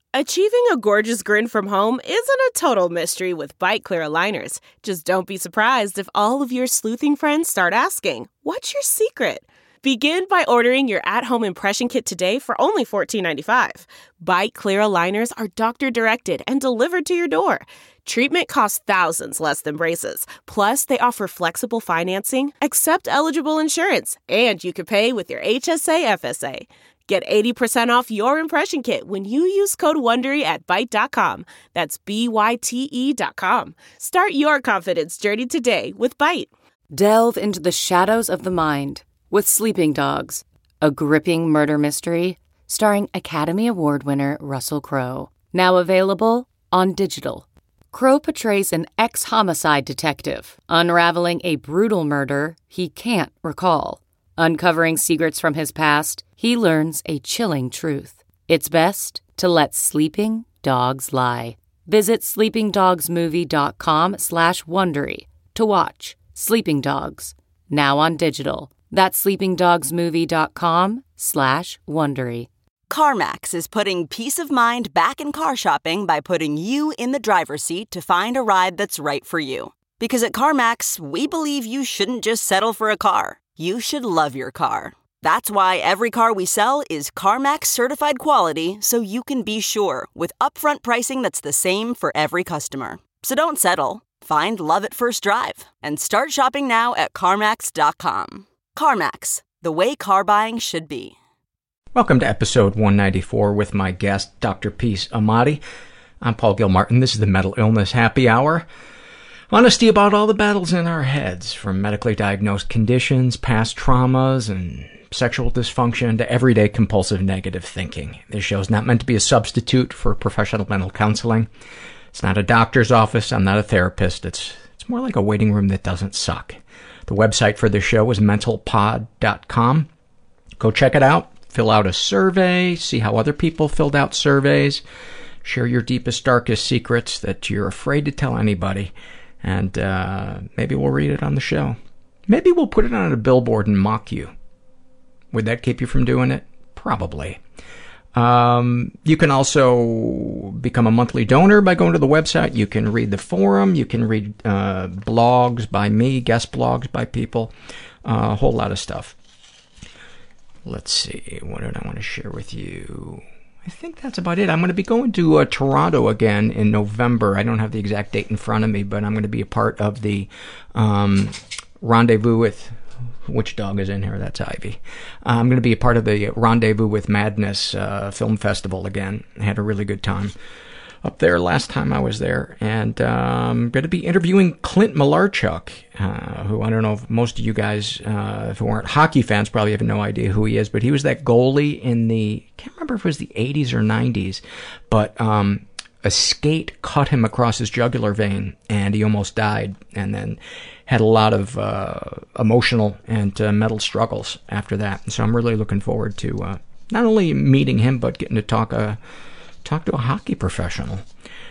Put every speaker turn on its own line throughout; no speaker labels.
Achieving a gorgeous grin from home isn't a total mystery with Byte Clear aligners. Just don't be surprised if all of your sleuthing friends start asking, "What's your secret?" Begin by ordering your at-home impression kit today for only $14.95. Byte Clear aligners are doctor-directed and delivered to your door. Treatment costs thousands less than braces. Plus, they offer flexible financing, accept eligible insurance, and you can pay with your HSA FSA. Get 80% off your impression kit when you use code WONDERY at Byte.com. That's BYTE.com. Start your confidence journey today with Byte.
Delve into the shadows of the mind with Sleeping Dogs, a gripping murder mystery starring Academy Award winner Russell Crowe. Now available on digital. Crowe portrays an ex-homicide detective unraveling a brutal murder he can't recall. Uncovering secrets from his past, he learns a chilling truth. It's best to let sleeping dogs lie. Visit sleepingdogsmovie.com/Wondery to watch Sleeping Dogs, now on digital. That's sleepingdogsmovie.com/Wondery.
CarMax is putting peace of mind back in car shopping by putting you in the driver's seat to find a ride that's right for you. Because at CarMax, we believe you shouldn't just settle for a car. You should love your car. That's why every car we sell is CarMax certified quality, so you can be sure with upfront pricing that's the same for every customer. So don't settle. Find love at first drive and start shopping now at CarMax.com. CarMax, the way car buying should be.
Welcome to episode 194 with my guest, Dr. Peace Amati. I'm Paul Gilmartin. This is the Mental Illness Happy Hour. Honesty about all the battles in our heads, from medically diagnosed conditions, past traumas, and sexual dysfunction to everyday compulsive negative thinking. This show is not meant to be a substitute for professional mental counseling. It's not a doctor's office. I'm not a therapist. It's more like a waiting room that doesn't suck. The website for the show is mentalpod.com. Go check it out. Fill out a survey. See how other people filled out surveys. Share your deepest, darkest secrets that you're afraid to tell anybody. And maybe we'll read it on the show. Maybe we'll put it on a billboard and mock you. Would that keep you from doing it? Probably. You can also become a monthly donor by going to the website. You can read the forum. You can read blogs by me, guest blogs by people, a whole lot of stuff. Let's see. What did I want to share with you? I think that's about it. I'm going to be going to Toronto again in November. I don't have the exact date in front of me, but I'm going to be a part of the Rendezvous with... Which dog is in here? That's Ivy. I'm going to be a part of the Rendezvous with Madness film festival again. I had a really good time up there last time I was there. And I'm going to be interviewing Clint Malarchuk, who I don't know if most of you guys, if you aren't hockey fans, probably have no idea who he is. But he was that goalie in the, I can't remember if it was the 80s or 90s, but a skate cut him across his jugular vein and he almost died, and then had a lot of emotional and mental struggles after that. And so I'm really looking forward to not only meeting him, but getting to talk to a hockey professional.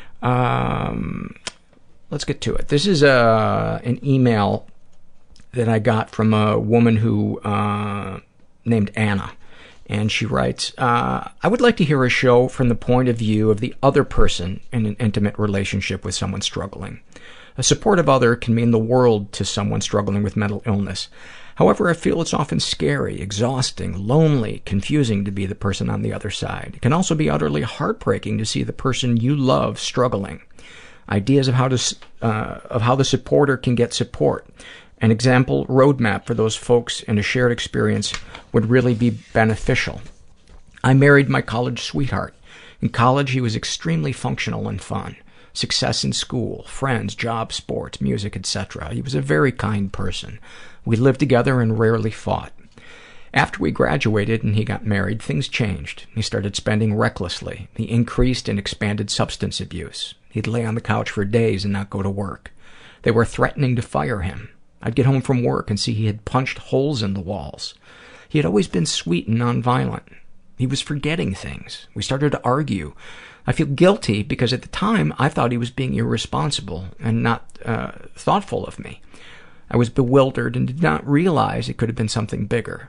Let's get to it. This is an email that I got from a woman who named Anna. And she writes, I would like to hear a show from the point of view of the other person in an intimate relationship with someone struggling. A supportive other can mean the world to someone struggling with mental illness. However, I feel it's often scary, exhausting, lonely, confusing to be the person on the other side. It can also be utterly heartbreaking to see the person you love struggling. Ideas of how the supporter can get support. An example roadmap for those folks in a shared experience would really be beneficial. I married my college sweetheart. In college, he was extremely functional and fun. Success in school, friends, job, sports, music, etc. He was a very kind person. We lived together and rarely fought. After we graduated and he got married, things changed. He started spending recklessly. He increased and expanded substance abuse. He'd lay on the couch for days and not go to work. They were threatening to fire him. I'd get home from work and see he had punched holes in the walls. He had always been sweet and nonviolent. He was forgetting things. We started to argue. I feel guilty because at the time I thought he was being irresponsible and not thoughtful of me. I was bewildered and did not realize it could have been something bigger.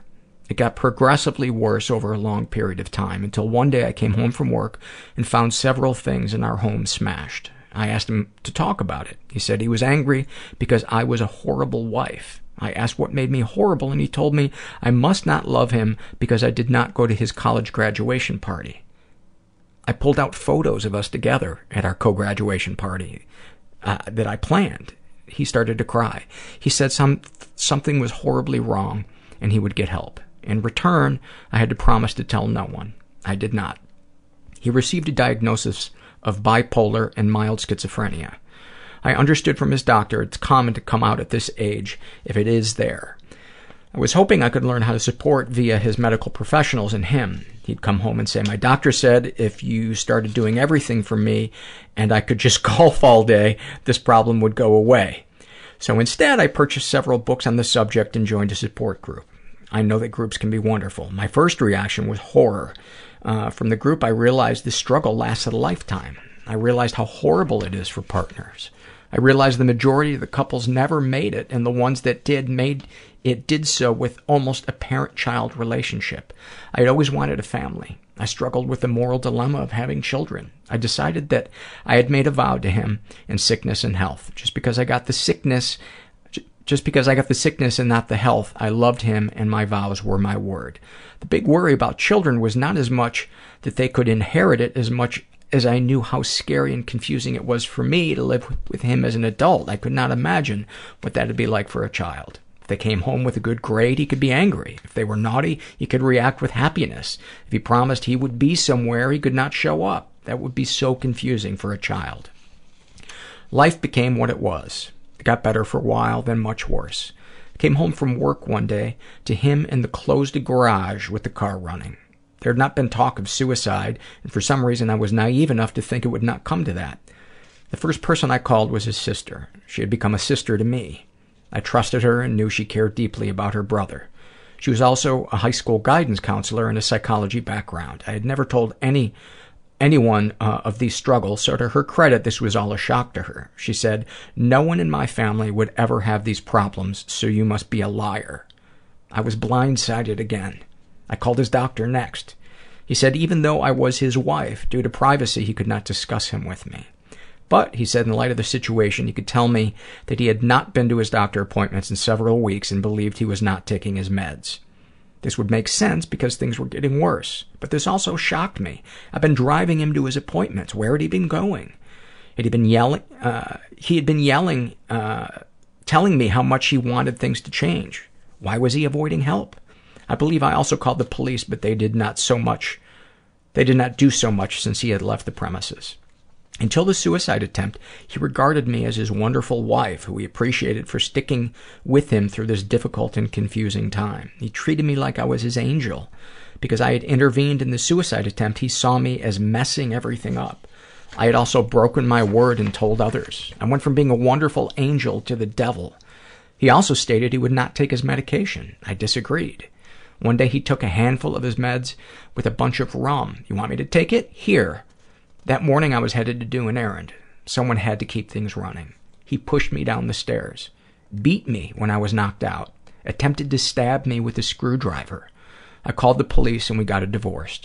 It got progressively worse over a long period of time until one day I came home from work and found several things in our home smashed. I asked him to talk about it. He said he was angry because I was a horrible wife. I asked what made me horrible, and he told me I must not love him because I did not go to his college graduation party. I pulled out photos of us together at our co-graduation party that I planned. He started to cry. He said something was horribly wrong and he would get help. In return, I had to promise to tell no one. I did not. He received a diagnosis of bipolar and mild schizophrenia. I understood from his doctor it's common to come out at this age if it is there. I was hoping I could learn how to support via his medical professionals and him. He'd come home and say, my doctor said if you started doing everything for me and I could just golf all day, this problem would go away. So instead, I purchased several books on the subject and joined a support group. I know that groups can be wonderful. My first reaction was horror. From the group, I realized this struggle lasted a lifetime. I realized how horrible it is for partners. I realized the majority of the couples never made it, and the ones that did so with almost a parent-child relationship. I had always wanted a family. I struggled with the moral dilemma of having children. I decided that I had made a vow to him in sickness and health. Just because I got the sickness and not the health, I loved him, and my vows were my word. The big worry about children was not as much that they could inherit it as much as I knew how scary and confusing it was for me to live with him as an adult. I could not imagine what that would be like for a child. If they came home with a good grade, he could be angry. If they were naughty, he could react with happiness. If he promised he would be somewhere, he could not show up. That would be so confusing for a child. Life became what it was. It got better for a while, then much worse. I came home from work one day to him in the closed garage with the car running. There had not been talk of suicide, and for some reason I was naive enough to think it would not come to that. The first person I called was his sister. She had become a sister to me. I trusted her and knew she cared deeply about her brother. She was also a high school guidance counselor and a psychology background. I had never told anyone of these struggles, so to her credit, this was all a shock to her. She said, no one in my family would ever have these problems, so you must be a liar. I was blindsided again. I called his doctor next. He said even though I was his wife, due to privacy, he could not discuss him with me. But, he said, in light of the situation, he could tell me that he had not been to his doctor appointments in several weeks and believed he was not taking his meds. This would make sense because things were getting worse. But this also shocked me. I've been driving him to his appointments. Where had he been going? He had been yelling, telling me how much he wanted things to change. Why was he avoiding help? I believe I also called the police, but they did not do so much since he had left the premises. Until the suicide attempt, he regarded me as his wonderful wife, who he appreciated for sticking with him through this difficult and confusing time. He treated me like I was his angel. Because I had intervened in the suicide attempt, he saw me as messing everything up. I had also broken my word and told others. I went from being a wonderful angel to the devil. He also stated he would not take his medication. I disagreed. One day he took a handful of his meds with a bunch of rum. You want me to take it? Here. That morning I was headed to do an errand. Someone had to keep things running. He pushed me down the stairs, beat me when I was knocked out, attempted to stab me with a screwdriver. I called the police and we got a divorce.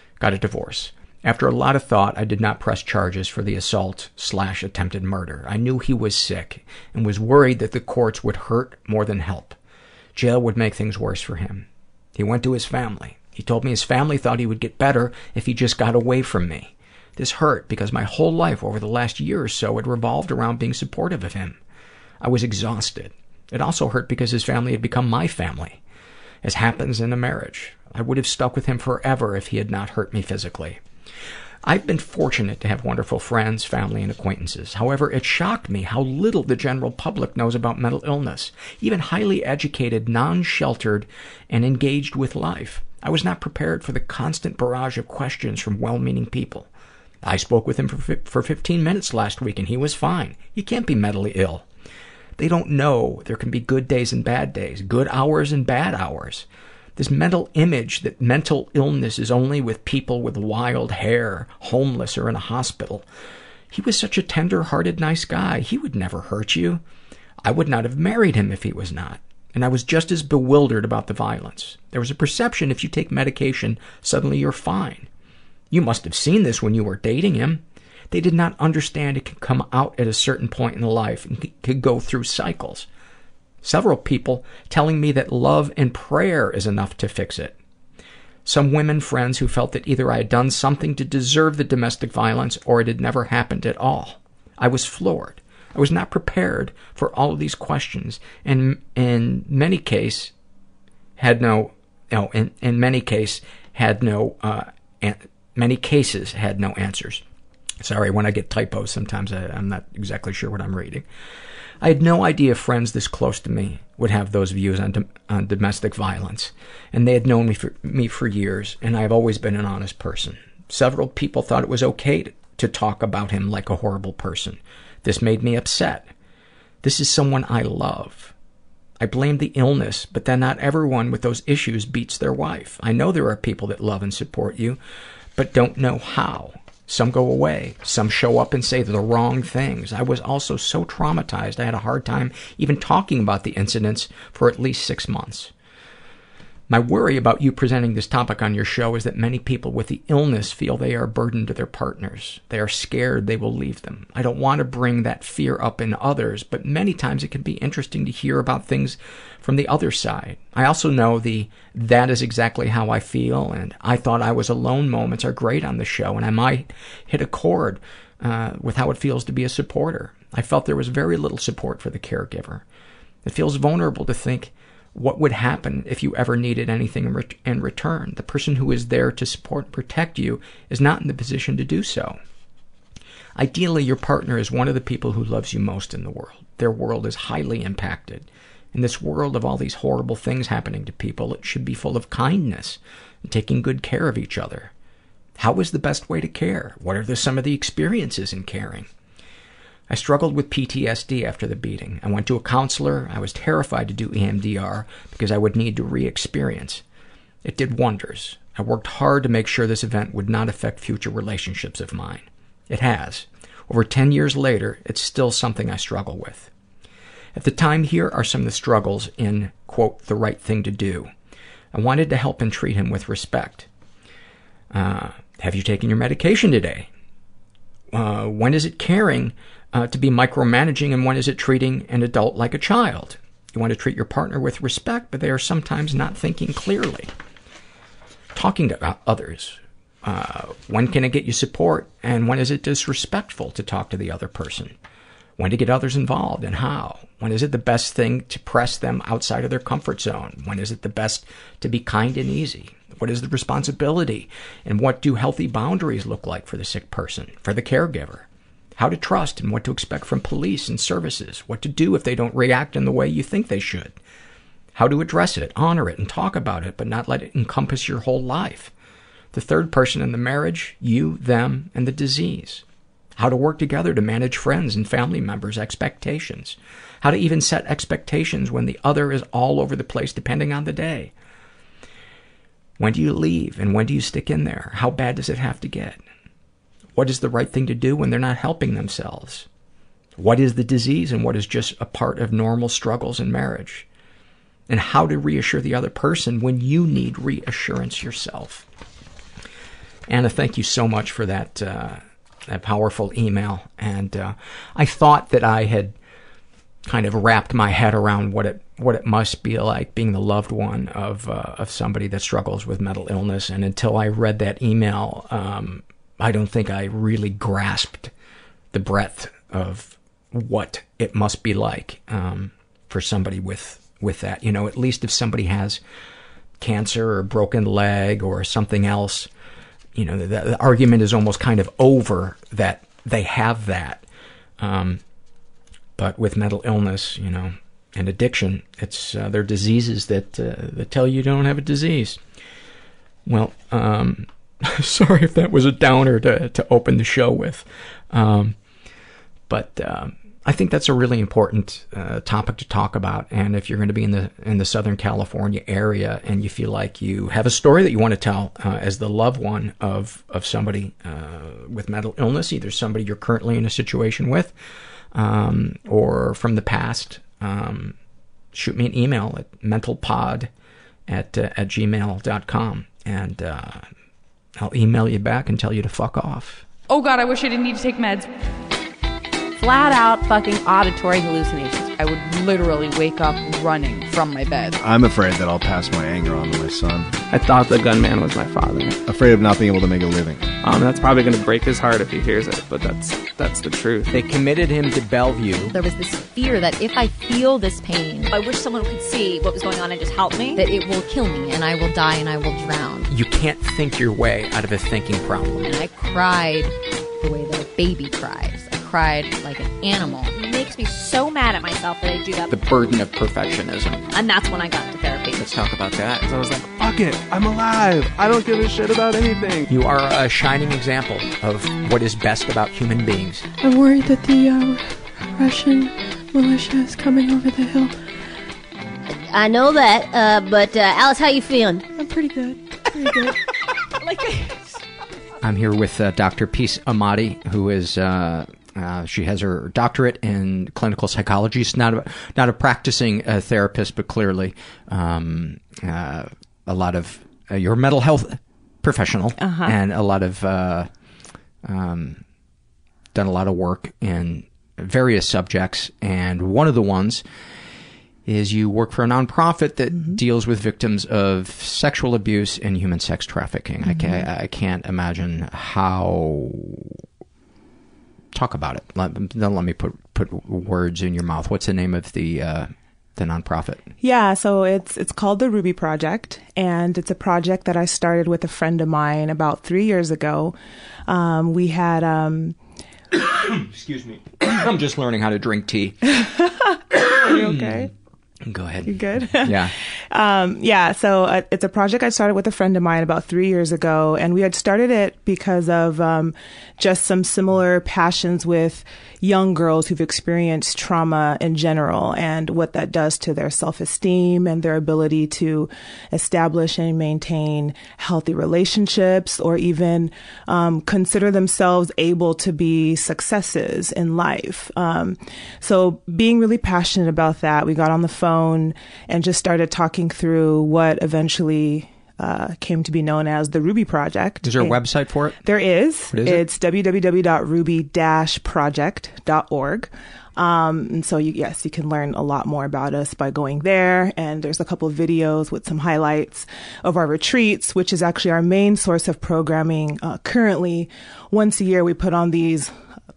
After a lot of thought, I did not press charges for the assault/attempted murder. I knew he was sick and was worried that the courts would hurt more than help. Jail would make things worse for him. He went to his family. He told me his family thought he would get better if he just got away from me. This hurt because my whole life over the last year or so had revolved around being supportive of him. I was exhausted. It also hurt because his family had become my family. As happens in a marriage, I would have stuck with him forever if he had not hurt me physically. I've been fortunate to have wonderful friends, family, and acquaintances. However, it shocked me how little the general public knows about mental illness. Even highly educated, non-sheltered, and engaged with life. I was not prepared for the constant barrage of questions from well-meaning people. I spoke with him for 15 minutes last week, and he was fine. He can't be mentally ill. They don't know there can be good days and bad days, good hours and bad hours. This mental image that mental illness is only with people with wild hair, homeless, or in a hospital. He was such a tender-hearted, nice guy. He would never hurt you. I would not have married him if he was not. and I was just as bewildered about the violence. There was a perception if you take medication, suddenly you're fine. You must have seen this when you were dating him. They did not understand it could come out at a certain point in life and could go through cycles. Several people telling me that love and prayer is enough to fix it. Some women friends who felt that either I had done something to deserve the domestic violence or it had never happened at all. I was floored. I was not prepared for all of these questions, and in many cases had no answers. Sorry, when I get typos, sometimes I'm not exactly sure what I'm reading. I had no idea friends this close to me would have those views on domestic violence, and they had known me for years, and I have always been an honest person. Several people thought it was okay to talk about him like a horrible person. This made me upset. This is someone I love. I blamed the illness, but then not everyone with those issues beats their wife. I know there are people that love and support you, but don't know how. Some go away. Some show up and say the wrong things. I was also so traumatized I had a hard time even talking about the incidents for at least 6 months. My worry about you presenting this topic on your show is that many people with the illness feel they are a burden to their partners. They are scared they will leave them. I don't want to bring that fear up in others, but many times it can be interesting to hear about things from the other side. I also know that is exactly how I feel, and I thought I was alone moments are great on the show, and I might hit a chord with how it feels to be a supporter. I felt there was very little support for the caregiver. It feels vulnerable to think, what would happen if you ever needed anything in return? The person who is there to support and protect you is not in the position to do so. Ideally, your partner is one of the people who loves you most in the world. Their world is highly impacted. In this world of all these horrible things happening to people, it should be full of kindness and taking good care of each other. How is the best way to care? What are some of the experiences in caring? I struggled with PTSD after the beating. I went to a counselor. I was terrified to do EMDR because I would need to re-experience. It did wonders. I worked hard to make sure this event would not affect future relationships of mine. It has. Over 10 years later, it's still something I struggle with. At the time, here are some of the struggles in, quote, the right thing to do. I wanted to help and treat him with respect. Have you taken your medication today? When is it caring to be micromanaging, and when is it treating an adult like a child? You want to treat your partner with respect, but they are sometimes not thinking clearly. Talking to others. When can it get you support, and when is it disrespectful to talk to the other person? When to get others involved, and how? When is it the best thing to press them outside of their comfort zone? When is it the best to be kind and easy? What is the responsibility, and what do healthy boundaries look like for the sick person, for the caregiver? How to trust and what to expect from police and services. What to do if they don't react in the way you think they should. How to address it, honor it, and talk about it, but not let it encompass your whole life. The third person in the marriage, you, them, and the disease. How to work together to manage friends and family members' expectations. How to even set expectations when the other is all over the place depending on the day. When do you leave and when do you stick in there? How bad does it have to get? What is the right thing to do when they're not helping themselves? What is the disease and what is just a part of normal struggles in marriage? And how to reassure the other person when you need reassurance yourself. Anna, thank you so much for that powerful email. And I thought that I had kind of wrapped my head around what it must be like being the loved one of somebody that struggles with mental illness. And until I read that email, I don't think I really grasped the breadth of what it must be like for somebody with that. You know, at least if somebody has cancer or a broken leg or something else, you know, the argument is almost kind of over that they have that. But with mental illness, you know, and addiction, it's they're diseases that tell you don't have a disease. Well, sorry if that was a downer to open the show with. But I think that's a really important topic to talk about. And if you're going to be in the Southern California area and you feel like you have a story that you want to tell as the loved one of somebody with mental illness, either somebody you're currently in a situation with or from the past, shoot me an email at mentalpod@gmail.com, and I'll email you back and tell you to fuck off.
Oh God, I wish I didn't need to take meds.
Flat out fucking auditory hallucinations.
I would literally wake up running from my bed.
I'm afraid that I'll pass my anger on to my son.
I thought the gunman was my father.
Afraid of not being able to make a living.
That's probably going to break his heart if he hears it, but that's the truth.
They committed him to Bellevue.
There was this fear that if I feel this pain,
I wish someone could see what was going on and just help me,
that it will kill me and I will die and I will drown.
You can't think your way out of a thinking problem.
And I cried the way that a baby cries. I cried like an animal.
It makes me so mad at myself that I do that.
The burden of perfectionism.
And that's when I got into therapy.
Let's talk about that. So I was like, fuck it, I'm alive. I don't give a shit about anything.
You are a shining example of what is best about human beings.
I'm worried that the Russian militia is coming over the hill.
I know that, but Alice, how you feeling?
I'm pretty good. Pretty good.
I'm here with Dr. Peace Amati, who is, she has her doctorate in clinical psychology. She's not a practicing therapist, but clearly a lot of, you're a mental health professional, and a lot of, done a lot of work in various subjects, and one of the ones is you work for a nonprofit that deals with victims of sexual abuse and human sex trafficking. I can't imagine how... Talk about it. Don't let me put words in your mouth. What's the name of the nonprofit?
Yeah, so it's called the Ruby Project, and it's a project that I started with a friend of mine about 3 years ago. We had...
Excuse me. I'm just learning how to drink tea.
Are you okay?
Go ahead.
You good?
Yeah.
So it's a project I started with a friend of mine about 3 years ago, and we had started it because of just some similar passions with young girls who've experienced trauma in general and what that does to their self-esteem and their ability to establish and maintain healthy relationships, or even consider themselves able to be successes in life. So being really passionate about that, we got on the phone and just started talking through what eventually came to be known as the Ruby Project.
Is there a website for it?
There is.
What is
it's www.ruby-project.org. And so you can learn a lot more about us by going there. And there's a couple of videos with some highlights of our retreats, which is actually our main source of programming. Currently, once a year, we put on these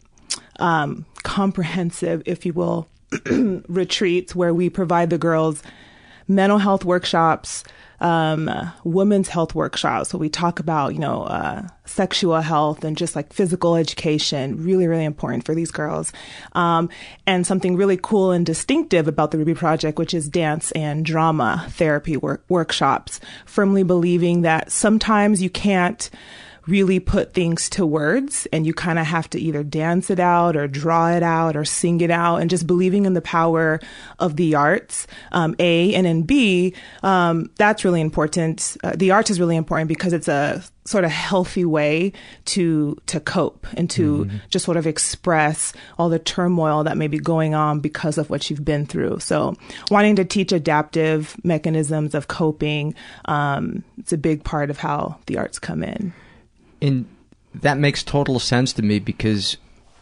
comprehensive, if you will, retreats where we provide the girls mental health workshops, women's health workshops. So we talk about, sexual health and just like physical education, really, really important for these girls. And something really cool and distinctive about the Ruby Project, which is dance and drama therapy workshops, firmly believing that sometimes you can't really put things to words, and you kind of have to either dance it out or draw it out or sing it out, and just believing in the power of the arts, A, and then B, that's really important. The arts is really important because it's a sort of healthy way to cope and to just sort of express all the turmoil that may be going on because of what you've been through. So wanting to teach adaptive mechanisms of coping, it's a big part of how the arts come in.
And that makes total sense to me, because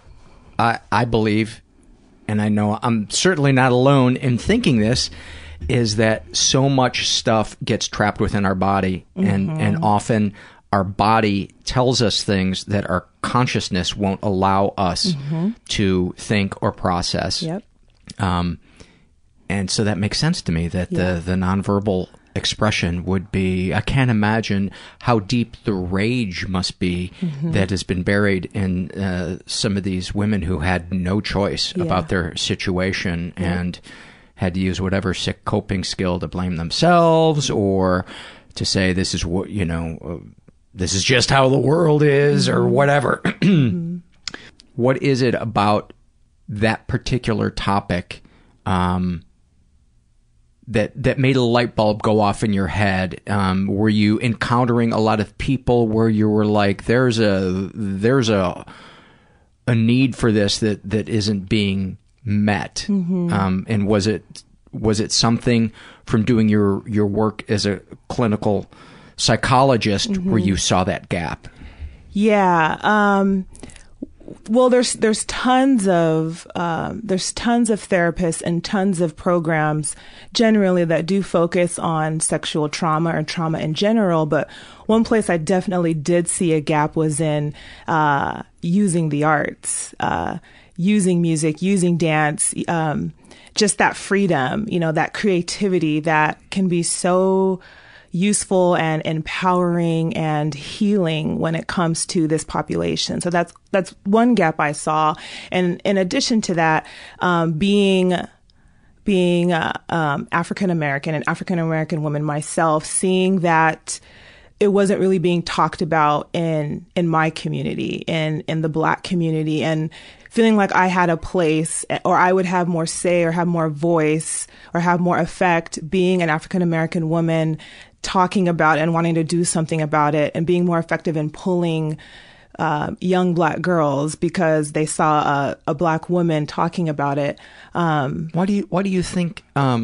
I believe, and I know I'm certainly not alone in thinking this, is that so much stuff gets trapped within our body, and often our body tells us things that our consciousness won't allow us to think or process.
Yep.
And so that makes sense to me that the nonverbal expression would be, I can't imagine how deep the rage must be that has been buried in some of these women who had no choice about their situation and had to use whatever sick coping skill to blame themselves, or to say this is what, this is just how the world is, or whatever. What is it about that particular topic that made a light bulb go off in your head? Were you encountering a lot of people where you were like, there's a need for this that isn't being met? And was it Was it something from doing your work as a clinical psychologist where you saw that gap?
Yeah. Well, there's tons of therapists and tons of programs generally that do focus on sexual trauma or trauma in general. But one place I definitely did see a gap was in using the arts, using music, using dance, just that freedom, that creativity that can be so useful and empowering and healing when it comes to this population. So that's one gap I saw. And in addition to that, being African American and African American woman myself, seeing that it wasn't really being talked about in my community, in the Black community, and feeling like I had a place, or I would have more say or have more voice or have more effect being an African American woman, talking about it and wanting to do something about it, and being more effective in pulling young Black girls because they saw a Black woman talking about it.
Why do you think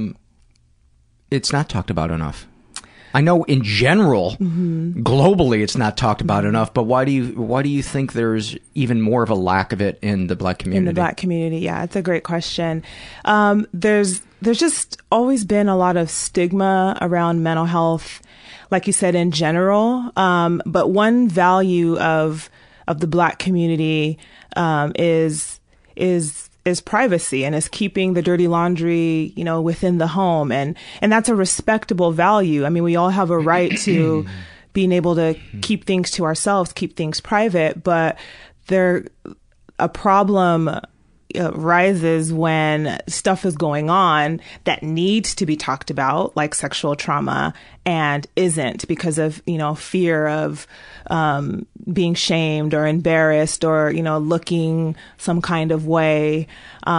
it's not talked about enough? I know in general, globally, it's not talked about enough. But why do you think there's even more of a lack of it in the Black community?
In the Black community, yeah, it's a great question. There's just always been a lot of stigma around mental health, like you said, in general. But one value of the Black community is privacy, and is keeping the dirty laundry, within the home. And that's a respectable value. I mean, we all have a right to being able to keep things to ourselves, keep things private, but a problem rises when stuff is going on that needs to be talked about, like sexual trauma, and isn't because of, fear of being shamed or embarrassed or, looking some kind of way.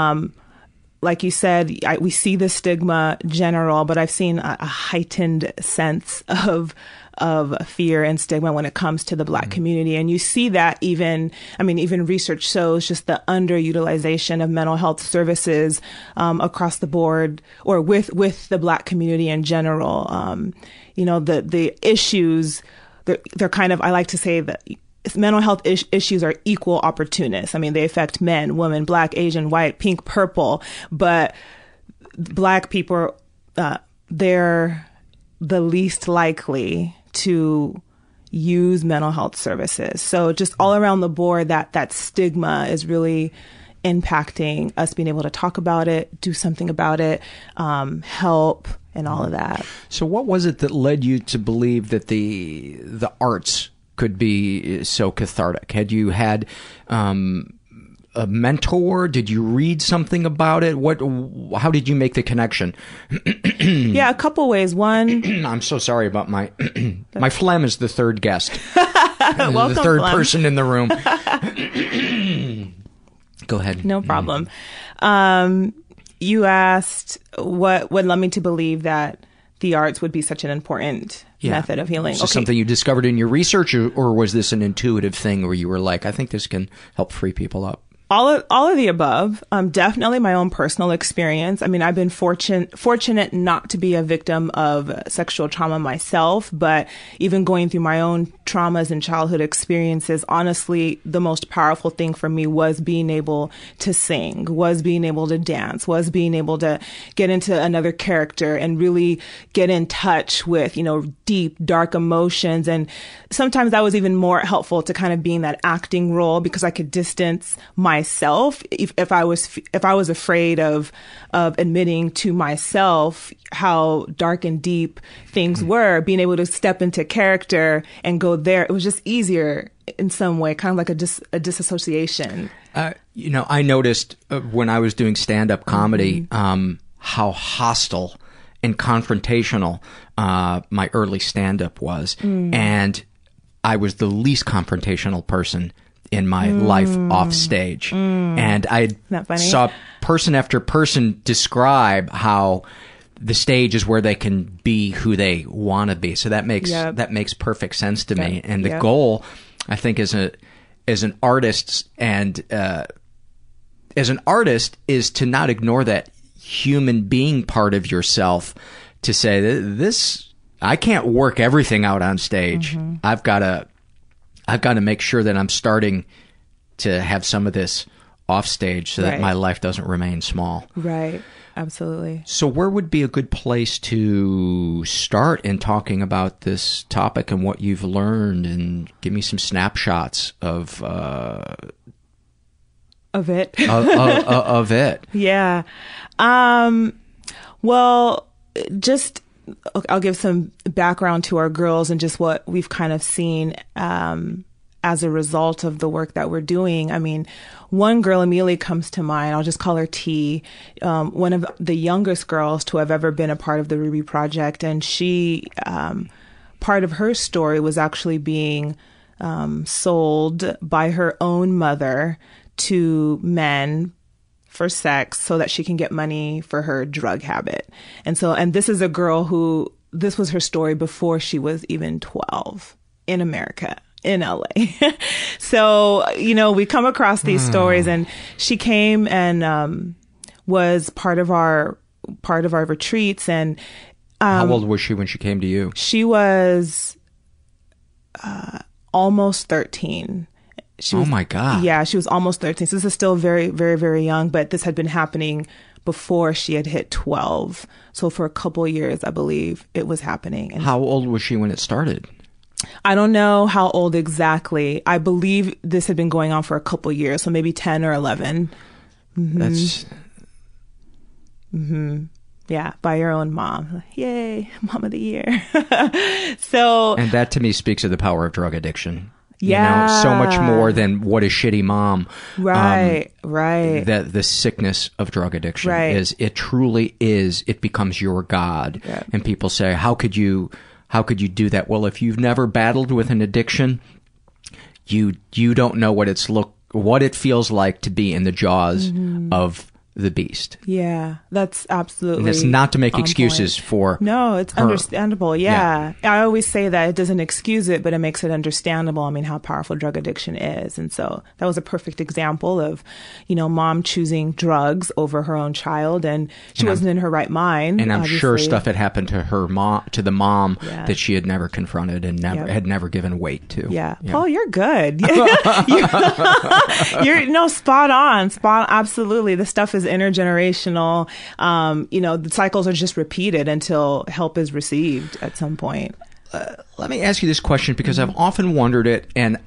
Like you said, we see the stigma general, but I've seen a heightened sense of fear and stigma when it comes to the Black community. And you see that even research shows just the underutilization of mental health services across the board, or with the Black community in general. The issues, they're kind of, I like to say that mental health issues are equal opportunists. I mean, they affect men, women, Black, Asian, white, pink, purple, but Black people, they're the least likely to use mental health services. So just all around the board, that stigma is really impacting us being able to talk about it, do something about it, help, and all of that.
So what was it that led you to believe that the arts could be so cathartic? Had you had a mentor? Did you read something about it? How did you make the connection?
Yeah, a couple ways. One,
I'm so sorry about my my phlegm is the third guest.
Welcome,
the third
phlegm.
person in the room. Go ahead.
No problem. You asked what led me to believe that the arts would be such an important method of healing.
Was this something you discovered in your research, or was this an intuitive thing where you were like, I think this can help free people up?
All of the above. Definitely my own personal experience. I mean, I've been fortunate not to be a victim of sexual trauma myself, but even going through my own traumas and childhood experiences, honestly, the most powerful thing for me was being able to sing, was being able to dance, was being able to get into another character and really get in touch with, deep, dark emotions. And sometimes that was even more helpful to kind of being that acting role, because I could distance myself if I was afraid of admitting to myself how dark and deep things were. Being able to step into character and go there, it was just easier in some way, kind of like a disassociation.
I noticed when I was doing stand-up comedy how hostile and confrontational my early stand-up was, and I was the least confrontational person in my life off stage. And I saw person after person describe how the stage is where they can be who they want to be. So that makes perfect sense to me. And the goal, I think, as an artist and as an artist, is to not ignore that human being part of yourself to say this, I can't work everything out on stage.
Mm-hmm.
I've got to make sure that I'm starting to have some of this off stage so that my life doesn't remain small.
Right. Absolutely.
So where would be a good place to start in talking about this topic and what you've learned, and give me some snapshots of
it.
of it.
Yeah. Well, just I'll give some background to our girls and just what we've kind of seen as a result of the work that we're doing. I mean, one girl immediately comes to mind. I'll just call her T, one of the youngest girls to have ever been a part of the Ruby Project. And she, part of her story was actually being sold by her own mother to men for sex so that she can get money for her drug habit. And this is a girl who, this was her story before she was even 12 in America. In LA. So, we come across these stories, and she came and was part of our retreats. And
how old was she when she came to you?
She was almost 13.
Oh my God.
Yeah, she was almost 13. So this is still very, very, very young, but this had been happening before she had hit 12. So for a couple of years, I believe it was happening. And
how old was she when it started?
I don't know how old exactly. I believe this had been going on for a couple of years, so maybe 10 or 11. Mm-hmm.
That's...
Mm-hmm. Yeah, by your own mom. Yay, Mom of the Year. So,
and that to me speaks of the power of drug addiction.
Yeah.
So much more than what a shitty mom.
Right, right.
The sickness of drug addiction is, it truly is, it becomes your God.
Yeah.
And people say, how could you do that? Well, if you've never battled with an addiction, you don't know what it feels like to be in the jaws of the beast.
Yeah, that's absolutely.
And it's not to make excuses for.
No, it's
her.
Understandable. Yeah. I always say that it doesn't excuse it, but it makes it understandable. I mean, how powerful drug addiction is. And so that was a perfect example of, mom choosing drugs over her own child, and she wasn't in her right mind.
And I'm
obviously.
sure stuff had happened to her mom, that she had never confronted and had never given weight to.
Yeah. Paul, you're good. You're spot on. Absolutely. The stuff is intergenerational. The cycles are just repeated until help is received at some point.
Let me ask you this question, because I've often wondered it, and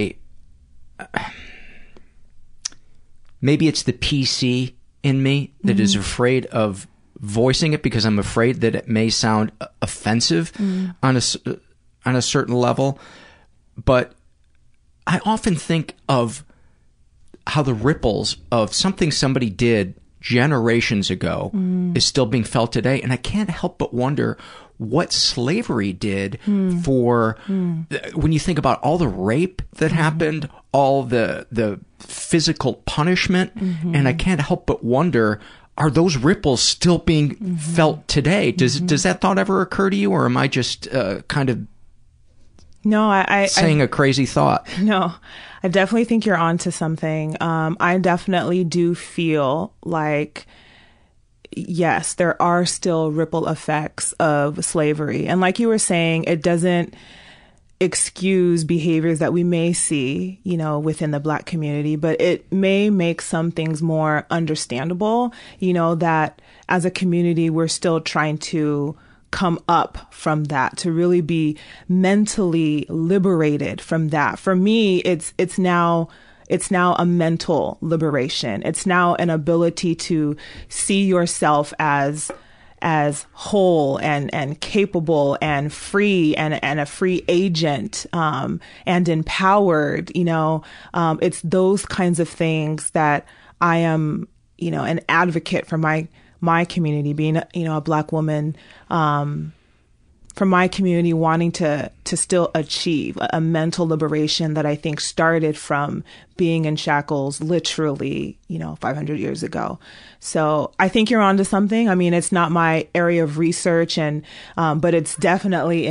maybe it's the PC in me that is afraid of voicing it, because I'm afraid that it may sound offensive on a certain level. But I often think of how the ripples of something somebody did generations ago is still being felt today. And I can't help but wonder what slavery did for, when you think about all the rape that happened, all the physical punishment, and I can't help but wonder, are those ripples still being felt today? Does that thought ever occur to you, or am I just kind of saying a crazy thought?
No, I definitely think you're onto something. I definitely do feel like, yes, there are still ripple effects of slavery. And like you were saying, it doesn't excuse behaviors that we may see, within the Black community, but it may make some things more understandable, that as a community, we're still trying to come up from that, to really be mentally liberated from that. For me, it's now a mental liberation. It's now an ability to see yourself as whole and capable and free and a free agent, and empowered. It's those kinds of things that I am, an advocate for my community, being a Black woman, from my community, wanting to to still achieve a mental liberation that I think started from being in shackles literally, 500 years ago. So I think you're onto something. I mean, it's not my area of research, but it's definitely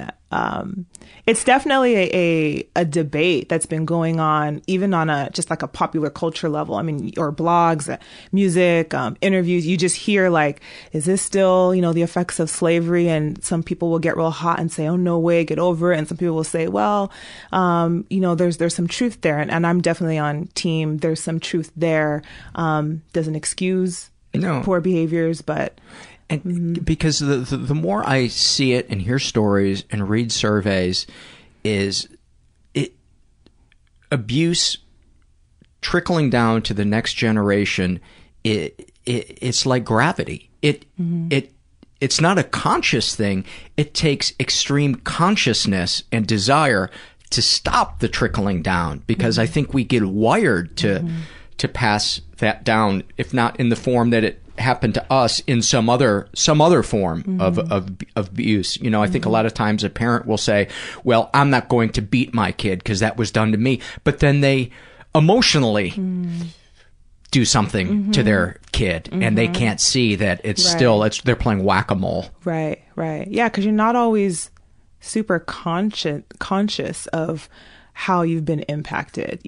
a debate that's been going on, even on just like a popular culture level. I mean, or blogs, music, interviews. You just hear like, is this still, the effects of slavery? And some people will get real hot and say, oh, no way, get over it. And some people will say, well, there's some truth there. And I'm definitely on team. There's some truth there. Doesn't excuse poor behaviors, but...
And because the more I see it and hear stories and read surveys, abuse trickling down to the next generation. It's like gravity. It's not a conscious thing. It takes extreme consciousness and desire to stop the trickling down, because I think we get wired to pass that down, if not in the form that it happened to us, in some other form of abuse. I think a lot of times a parent will say, well, I'm not going to beat my kid because that was done to me. But then they emotionally do something to their kid, and they can't see that it's still, they're playing whack-a-mole. Right.
Yeah, because you're not always super conscious of how you've been impacted.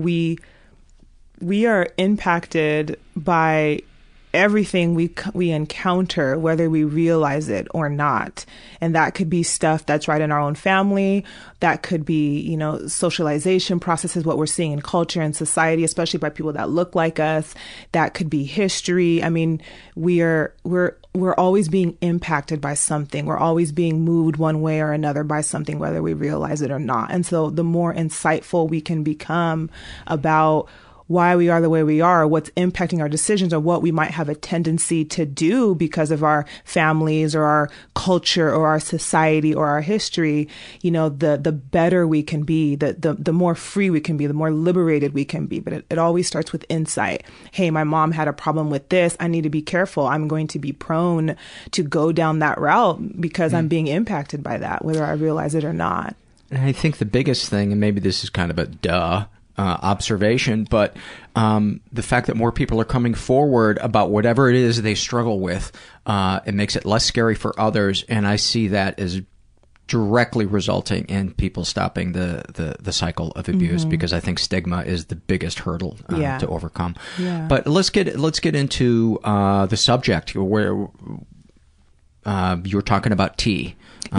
We are impacted by everything we encounter, whether we realize it or not. And that could be stuff that's right in our own family. That could be, socialization processes, what we're seeing in culture and society, especially by people that look like us. That could be history. I mean, we're always being impacted by something. We're always being moved one way or another by something, whether we realize it or not. And so the more insightful we can become about why we are the way we are, what's impacting our decisions, or what we might have a tendency to do because of our families or our culture or our society or our history, the better we can be, the more free we can be, the more liberated we can be. But it always starts with insight. Hey, my mom had a problem with this. I need to be careful. I'm going to be prone to go down that route because I'm being impacted by that, whether I realize it or not.
And I think the biggest thing, and maybe this is kind of a observation, but the fact that more people are coming forward about whatever it is they struggle with, it makes it less scary for others, and I see that as directly resulting in people stopping the cycle of abuse, because I think stigma is the biggest hurdle to overcome. Yeah. But let's get into the subject where you were talking about T.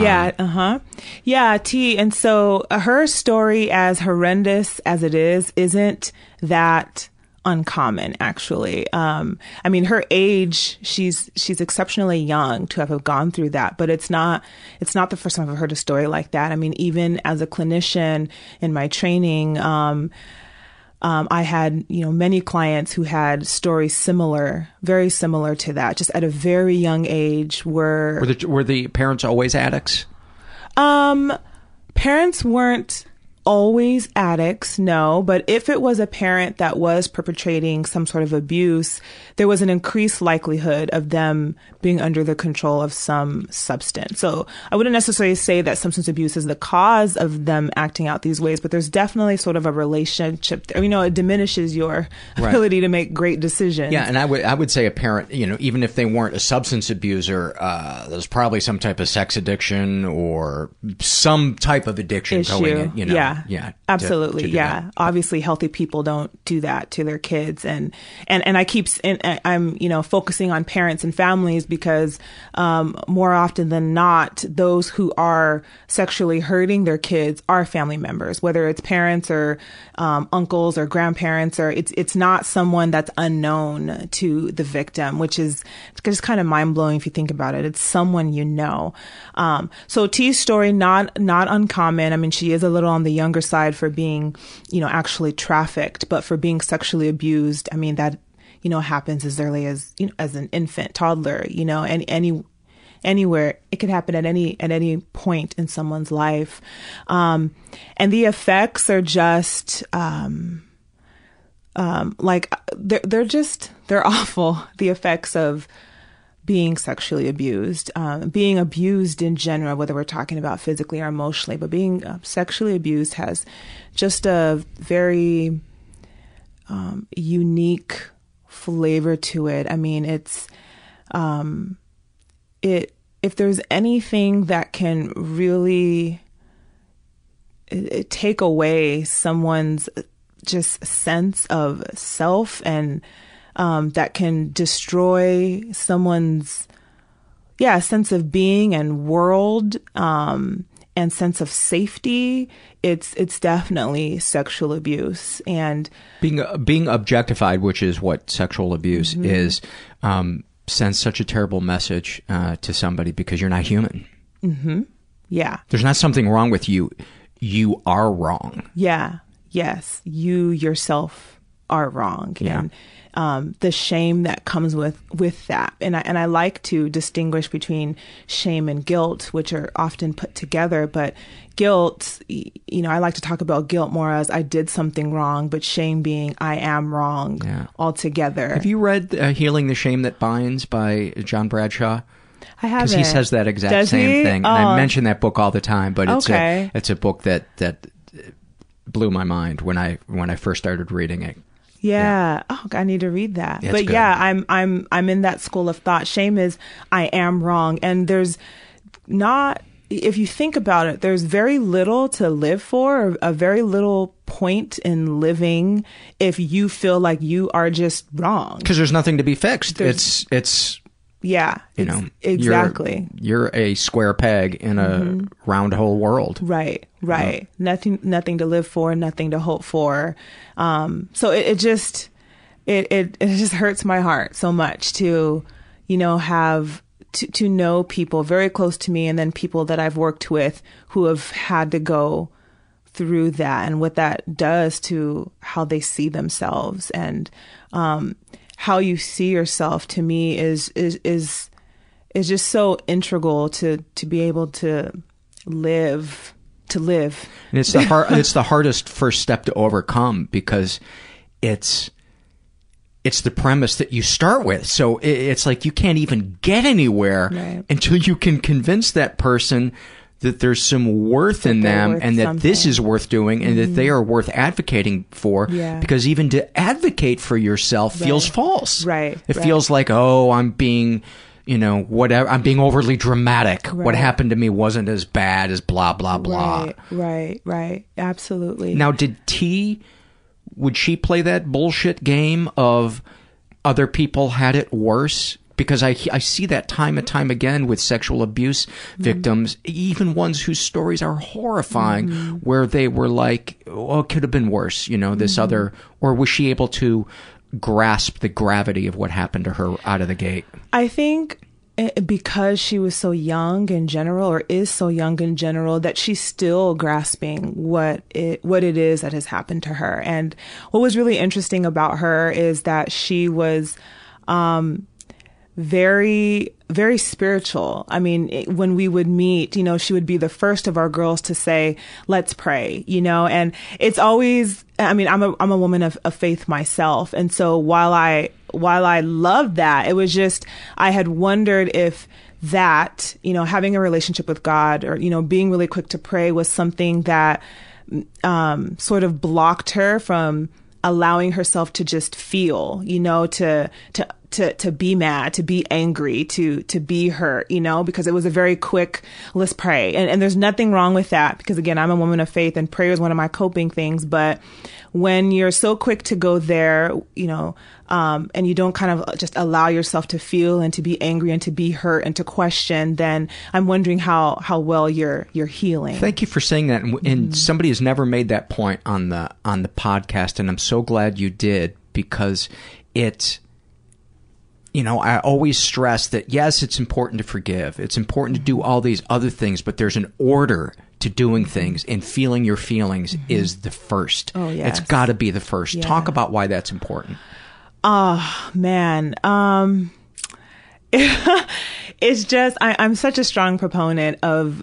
Yeah, T. And so her story, as horrendous as it is, isn't that uncommon, actually. I mean, her age, she's exceptionally young to have gone through that, but it's not the first time I've heard a story like that. I mean, even as a clinician in my training, I had, many clients who had stories very similar to that, just at a very young age. Were
the parents always addicts?
Parents weren't always addicts, no. But if it was a parent that was perpetrating some sort of abuse, there was an increased likelihood of them being under the control of some substance. So I wouldn't necessarily say that substance abuse is the cause of them acting out these ways, but there's definitely sort of a relationship there. It diminishes your ability to make great decisions.
Yeah, and I would say a parent, even if they weren't a substance abuser, there's probably some type of sex addiction or some type of addiction going in,
Yeah, absolutely.
To
Obviously, healthy people don't do that to their kids, and I'm focusing on parents and families because more often than not, those who are sexually hurting their kids are family members, whether it's parents or uncles or grandparents, or it's not someone that's unknown to the victim, which is just kind of mind blowing if you think about it. It's someone So T's story not uncommon. I mean, she is a little on the younger side for being, actually trafficked, but for being sexually abused, I mean, that, happens as early as, as an infant, toddler, and anywhere. It could happen at any point in someone's life. And the effects are just, they're awful. The effects of being sexually abused, being abused in general, whether we're talking about physically or emotionally, but being sexually abused has just a very unique flavor to it. I mean, it's if there's anything that can really take away someone's just sense of self and that can destroy someone's sense of being and world and sense of safety, it's definitely sexual abuse. And
being objectified, which is what sexual abuse is, sends such a terrible message to somebody because you're not human.
Yeah.
There's not something wrong with you. You are wrong.
Yeah. Yes. You yourself are wrong.
Yeah.
And the shame that comes with that. And I like to distinguish between shame and guilt, which are often put together. But guilt, I like to talk about guilt more as I did something wrong, but shame being I am wrong altogether.
Have you read Healing the Shame That Binds by John Bradshaw?
I haven't.
Because he says that exact same thing.
Oh.
And I mention that book all the time, but
Okay.
it's a book that blew my mind when I first started reading it.
Yeah. Oh, I need to read that.
It's
but
good.
yeah, I'm in that school of thought. Shame is I am wrong. And there's not, if you think about it, there's very little to live for, or a very little point in living if you feel like you are just wrong.
Because there's nothing to be fixed. It's
yeah, exactly.
You're a square peg in a round hole world.
Right. Nothing to live for, nothing to hope for. So it just hurts my heart so much to, have to know people very close to me, and then people that I've worked with who have had to go through that, and what that does to how they see themselves. And how you see yourself, to me, is just so integral to be able to live.
And it's the hardest first step to overcome, because it's the premise that you start with. So it's like you can't even get anywhere until you can convince that person that there's some worth in them, and that this is worth doing, and that they are worth advocating for. Because even to advocate for yourself feels false. It feels like, I'm being, whatever. I'm being overly dramatic. What happened to me wasn't as bad as blah, blah, blah.
Right. Absolutely.
Now, would she play that bullshit game of other people had it worse? Because I see that time and time again with sexual abuse victims, even ones whose stories are horrifying, where they were like, it could have been worse, this other, or was she able to grasp the gravity of what happened to her out of the gate?
I think because she was so young in general, or is so young in general, that she's still grasping what it is that has happened to her. And what was really interesting about her is that she was, very, very spiritual. I mean, when we would meet, she would be the first of our girls to say, let's pray, and it's always, I'm a woman of faith myself. And so while I loved that, it was just, I had wondered if that, having a relationship with God, or, being really quick to pray, was something that, sort of blocked her from allowing herself to just feel, to be mad, to be angry, to be hurt, because it was a very quick, let's pray. And there's nothing wrong with that, because again, I'm a woman of faith, and prayer is one of my coping things. But when you're so quick to go there, and you don't kind of just allow yourself to feel and to be angry and to be hurt and to question, then I'm wondering how well you're healing.
Thank you for saying that. And somebody has never made that point on the podcast, and I'm so glad you did, because it's, I always stress that, yes, it's important to forgive. It's important to do all these other things, but there's an order to doing things, and feeling your feelings is the first.
Oh, yes.
It's got to be the first.
Yeah.
Talk about why that's important.
Oh, man. It's just, I'm such a strong proponent of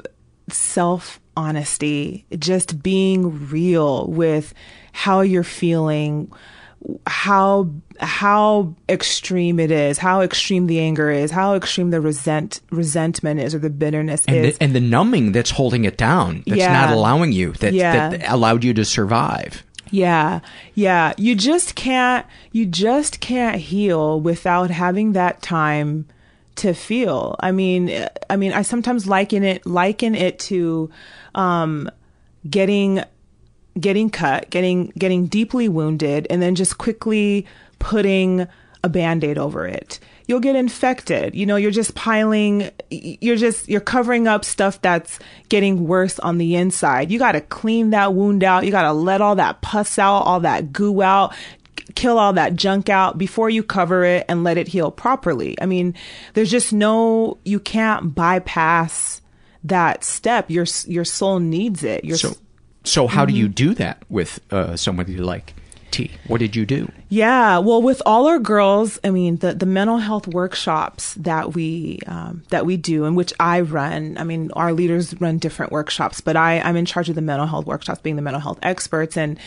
self-honesty, just being real with how you're feeling, how extreme it is, how extreme the anger is, how extreme the resentment is, or the bitterness is.
And the numbing that's holding it down, that's not allowing you, that allowed you to survive.
Yeah. You just can't heal without having that time to feel. I mean, I sometimes liken it to getting cut, getting deeply wounded, and then just quickly putting a Band-Aid over it. You'll get infected. You're just you're covering up stuff that's getting worse on the inside. You got to clean that wound out. You got to let all that pus out, all that goo out, kill all that junk out before you cover it and let it heal properly. I mean, there's just you can't bypass that step. Your soul needs it.
So how do you do that with somebody like T? What did you do?
Yeah, well, with all our girls, I mean, the mental health workshops that we do, and which I run. I mean, our leaders run different workshops, but I'm in charge of the mental health workshops, being the mental health experts, and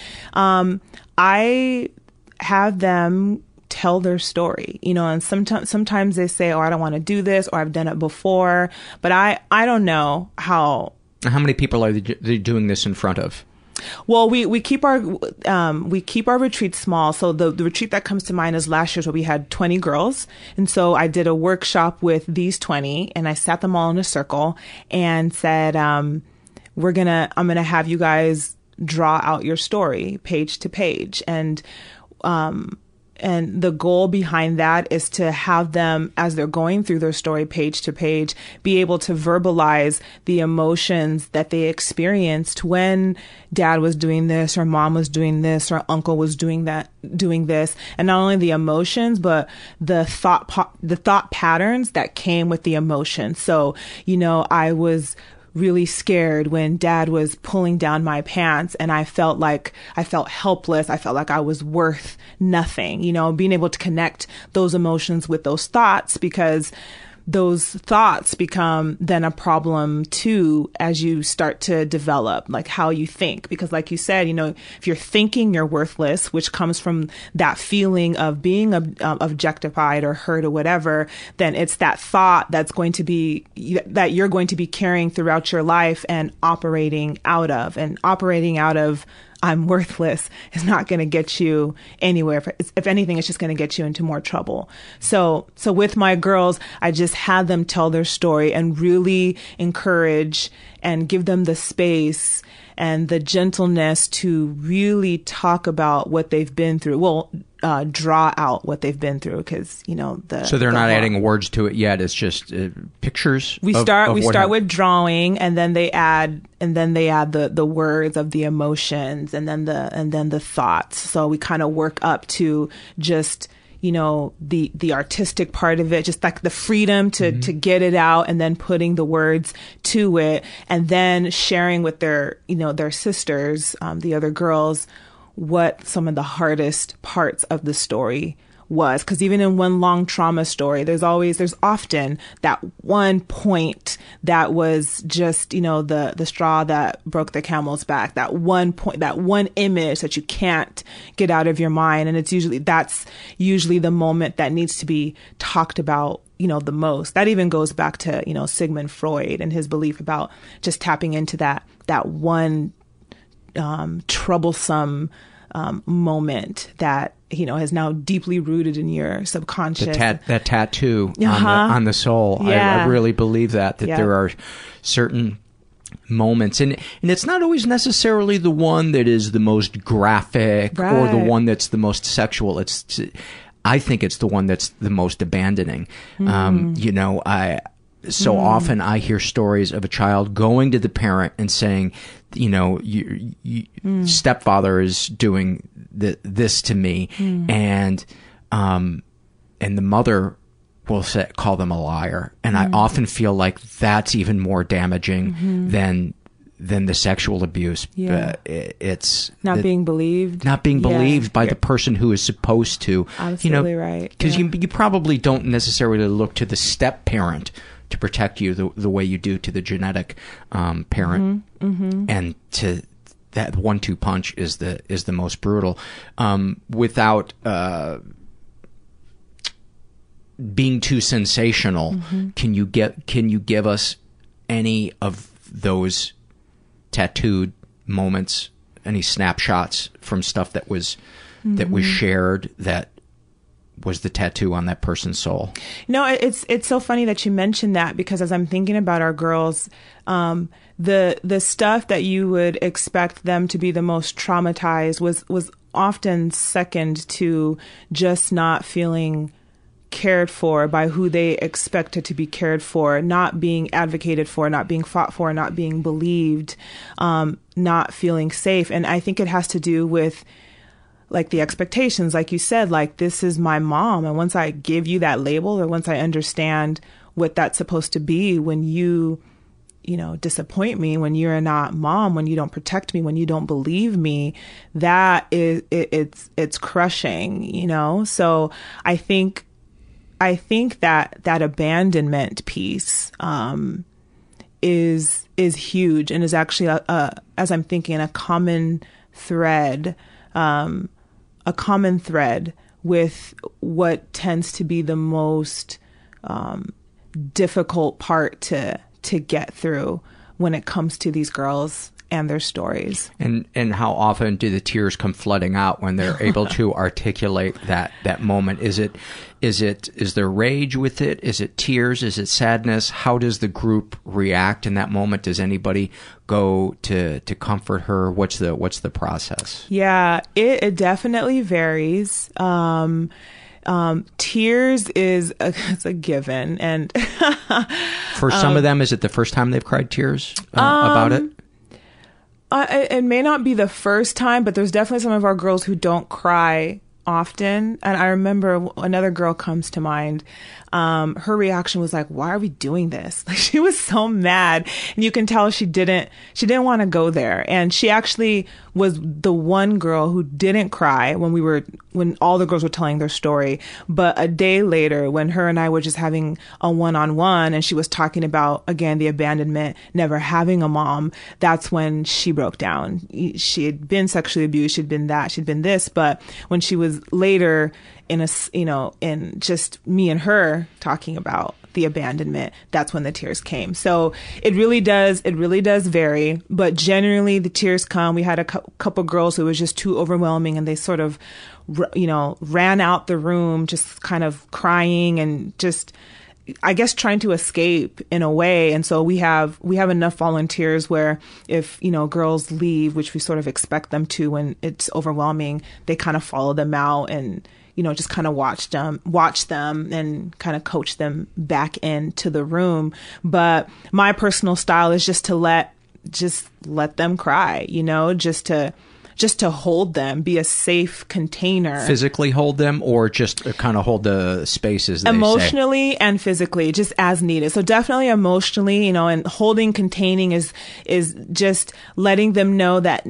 I have them tell their story, and sometimes they say, "Oh, I don't want to do this," or "I've done it before," but I don't know how.
How many people are they doing this in front of?
Well, we keep our retreats small. So the retreat that comes to mind is last year's, where we had 20 girls, and so I did a workshop with these 20, and I sat them all in a circle and said, I'm gonna have you guys draw out your story page to page, and the goal behind that is to have them, as they're going through their story page to page, be able to verbalize the emotions that they experienced when dad was doing this, or mom was doing this, or uncle was doing this. And not only the emotions, but the thought patterns that came with the emotion. So, I was really scared when dad was pulling down my pants, and I felt helpless. I felt like I was worth nothing, being able to connect those emotions with those thoughts, because those thoughts become then a problem too as you start to develop like how you think. Because like you said, if you're thinking you're worthless, which comes from that feeling of being objectified or hurt or whatever, then it's that thought that you're going to be carrying throughout your life and operating out of. I'm worthless is not going to get you anywhere. If anything, it's just going to get you into more trouble. So with my girls, I just had them tell their story and really encourage and give them the space and the gentleness to really talk about what they've been through. Well, draw out what they've been through, because
So they're not adding words to it yet. It's just pictures.
We start with drawing, and then they add the words of the emotions, and then the thoughts. So we kind of work up to just the artistic part of it, just like the freedom to get it out, and then putting the words to it, and then sharing with their sisters, the other girls, what some of the hardest parts of the story was. Because even in one long trauma story, there's often that one point that was just, the straw that broke the camel's back, that one point, that one image that you can't get out of your mind. And that's usually the moment that needs to be talked about, the most. That even goes back to, Sigmund Freud and his belief about just tapping into that one troublesome moment that is now deeply rooted in your subconscious.
That tattoo on the soul.
Yeah.
I really believe that there are certain moments, and it's not always necessarily the one that is the most graphic or the one that's the most sexual. I think it's the one that's the most abandoning. Often I hear stories of a child going to the parent and saying, stepfather is doing this to me, and the mother will call them a liar. And I often feel like that's even more damaging than the sexual abuse. It's
being believed.
Not being believed by the person who is supposed to.
Absolutely right.
Because you probably don't necessarily look to the step parent to protect you the way you do to the genetic parent, and that 1-2 punch is the most brutal. Without being too sensational, can you give us any of those tattooed moments, any snapshots from stuff that was shared that was the tattoo on that person's soul?
No, it's so funny that you mentioned that, because as I'm thinking about our girls, the stuff that you would expect them to be the most traumatized was often second to just not feeling cared for by who they expected to be cared for, not being advocated for, not being fought for, not being believed, not feeling safe. And I think it has to do with like the expectations, like you said, like, this is my mom. And once I give you that label, or once I understand what that's supposed to be, when you disappoint me, when you're not mom, when you don't protect me, when you don't believe me, that is, it's crushing, So I think that abandonment piece, is huge, and is actually as I'm thinking, a common thread with what tends to be the most difficult part to get through when it comes to these girls and their stories.
And how often do the tears come flooding out when they're able to articulate that moment? Is there rage with it? Is it tears? Is it sadness? How does the group react in that moment? Does anybody go to comfort her? What's the process?
Yeah, it definitely varies. Tears is it's a given, and
for some of them, is it the first time they've cried tears about it?
It may not be the first time, but there's definitely some of our girls who don't cry often. And I remember another girl comes to mind. Her reaction was like, why are we doing this? Like, she was so mad, and you can tell she didn't want to go there. And she actually was the one girl who didn't cry when all the girls were telling their story. But a day later, when her and I were just having a one-on-one, and she was talking about, again, the abandonment, never having a mom, that's when she broke down. She had been sexually abused. She'd been that, she'd been this. But when she was later in just me and her talking about the abandonment, that's when the tears came. So it really does vary, but generally the tears come. We had a couple girls who was just too overwhelming, and they sort of, ran out the room, just kind of crying and just, I guess, trying to escape in a way. And so we have enough volunteers where if, girls leave, which we sort of expect them to when it's overwhelming, they kind of follow them out and, just kind of watch them and kind of coach them back into the room. But my personal style is just to let them cry, just to hold them, be a safe container.
Physically hold them, or just kind of hold the spaces?
Emotionally and physically, just as needed. So definitely emotionally, and holding, containing is just letting them know that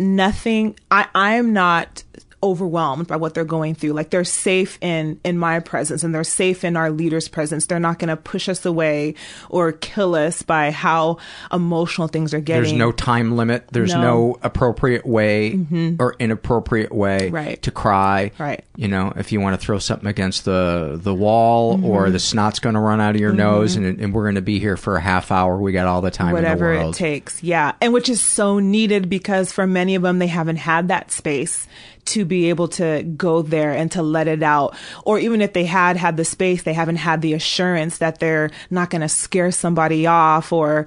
I am not overwhelmed by what they're going through. Like, they're safe in my presence, and they're safe in our leader's presence. They're not going to push us away or kill us by how emotional things are getting.
There's no time limit. There's no appropriate way or inappropriate way to cry.
Right.
If you want to throw something against the wall, or the snot's going to run out of your nose, and we're going to be here for a half hour, we got all the time in the world.
Whatever it takes. Yeah. And which is so needed, because for many of them, they haven't had that space to be able to go there and to let it out. Or even if they had the space, they haven't had the assurance that they're not going to scare somebody off or,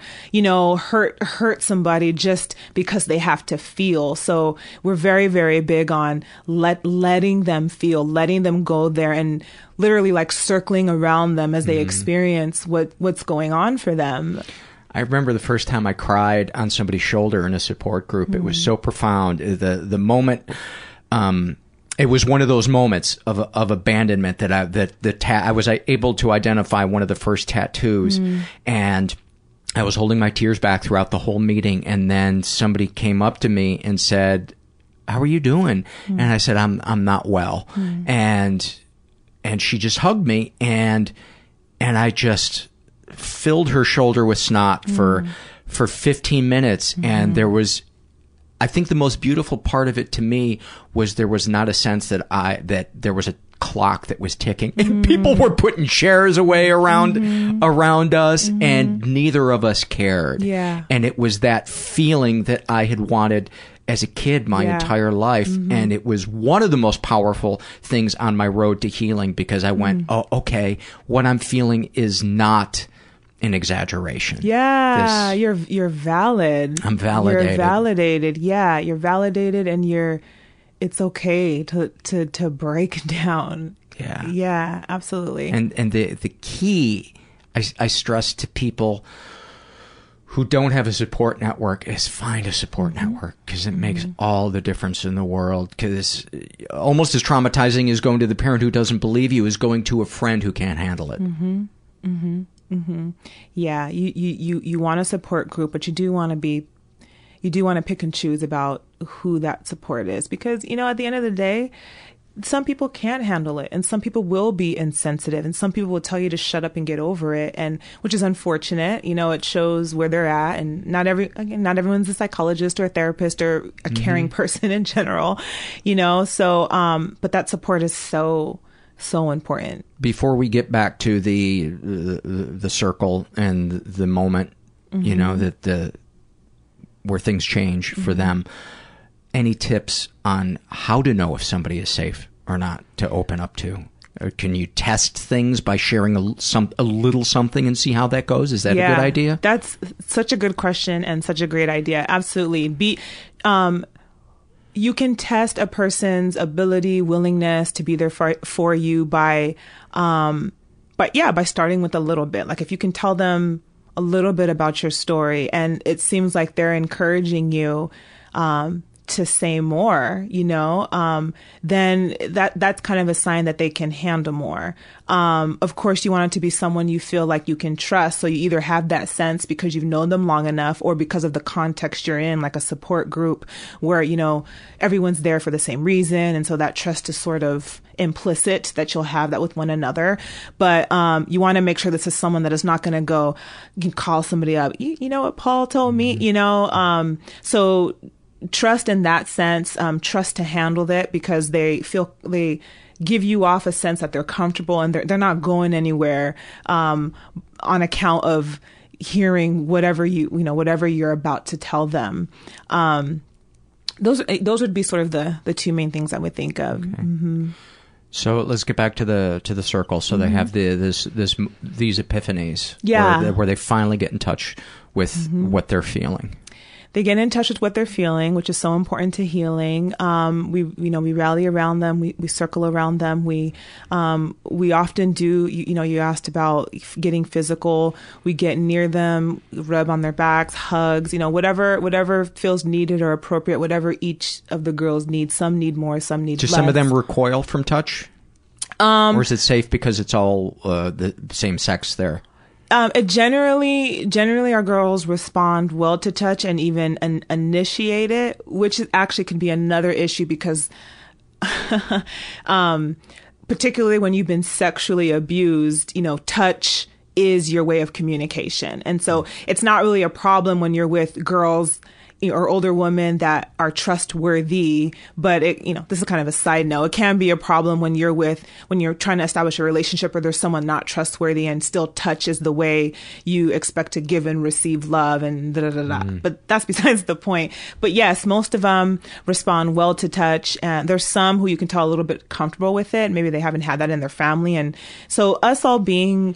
hurt somebody just because they have to feel. So we're very, very big on letting them feel, letting them go there, and literally like circling around them as they experience what's going on for them.
I remember the first time I cried on somebody's shoulder in a support group. It was so profound. The moment, it was one of those moments of abandonment that I was able to identify one of the first tattoos, and I was holding my tears back throughout the whole meeting. And then somebody came up to me and said, "How are you doing?" And I said, "I'm not well." And she just hugged me, and I just filled her shoulder with snot for 15 minutes. And there was I think the most beautiful part of it to me was there was not a sense that there was a clock that was ticking. And people were putting chairs away around us, and neither of us cared.
Yeah.
And it was that feeling that I had wanted as a kid my entire life. And it was one of the most powerful things on my road to healing, because I went, oh, okay, what I'm feeling is not an exaggeration.
Yeah, you're valid.
I'm validated.
You're validated. Yeah, you're validated, and it's okay to break down.
Yeah.
Yeah, absolutely.
And the key I stress to people who don't have a support network is find a support network, because it makes all the difference in the world. Because almost as traumatizing as going to the parent who doesn't believe you is going to a friend who can't handle it.
Yeah, you want a support group, but you do want to pick and choose about who that support is, because, you know, at the end of the day, some people can't handle it, and some people will be insensitive, and some people will tell you to shut up and get over it, and which is unfortunate. You know, it shows where they're at, and not everyone's a psychologist or a therapist or a caring person in general, you know. So, but that support is so important.
Before we get back to the circle and the moment, you know, that where things change for them, any tips on how to know if somebody is safe or not to open up to? Or can you test things by sharing a little something and see how that goes? Is that a good idea?
That's such a good question and such a great idea. Absolutely. You can test a person's ability, willingness to be there for you by starting with a little bit. Like, if you can tell them a little bit about your story, and it seems like they're encouraging you to say more, you know, then that's kind of a sign that they can handle more. Of course, you want it to be someone you feel like you can trust. So you either have that sense because you've known them long enough, or because of the context you're in, like a support group where, you know, everyone's there for the same reason. And so that trust is sort of implicit, that you'll have that with one another. But you want to make sure this is someone that is not going to go, you can call somebody up. You know what Paul told me, you know, so trust in that sense, trust to handle that, because they give you off a sense that they're comfortable, and they're not going anywhere on account of hearing whatever you're about to tell them. Those would be sort of the two main things I would think of. Okay.
So let's get back to the circle. So they have these epiphanies, where they finally get in touch with what they're feeling.
They get in touch with what they're feeling, which is so important to healing. We rally around them. We circle around them. We often do, you asked about getting physical. We get near them, rub on their backs, hugs, whatever feels needed or appropriate, whatever each of the girls need. Some need more, some need less.
Do some of them recoil from touch? Or is it safe because it's all the same sex there?
Generally our girls respond well to touch and even initiate it, which actually can be another issue, because particularly when you've been sexually abused, touch is your way of communication. And so it's not really a problem when you're with girls or older women that are trustworthy, but this is kind of a side note. It can be a problem when you're trying to establish a relationship where there's someone not trustworthy, and still touch is the way you expect to give and receive love and But that's besides the point. But yes, most of them respond well to touch, and there's some who you can tell a little bit comfortable with it. Maybe they haven't had that in their family. And so us all being,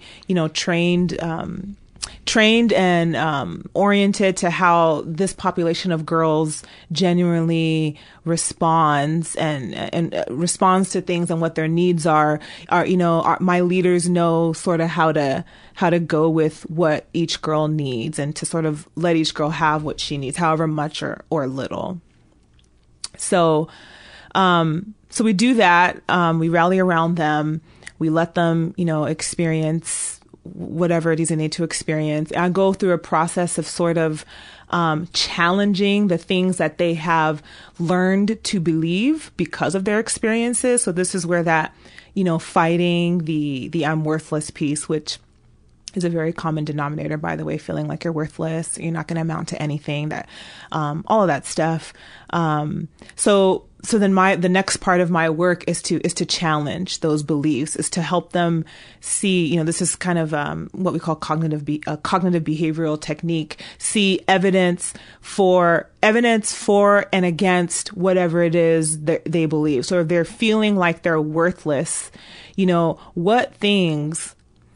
trained and oriented to how this population of girls genuinely responds and responds to things and what their needs are. My leaders know sort of how to go with what each girl needs, and to sort of let each girl have what she needs, however much or little. So we do that. We rally around them. We let them, experience whatever it is they need to experience. I go through a process of sort of challenging the things that they have learned to believe because of their experiences. So this is where that, fighting the I'm worthless piece, which is a very common denominator, by the way, feeling like you're worthless, you're not going to amount to anything, that all of that stuff. So then the next part of my work is to challenge those beliefs, is to help them see, this is kind of what we call cognitive behavioral technique, see evidence for and against whatever it is that they believe. So if they're feeling like they're worthless, what things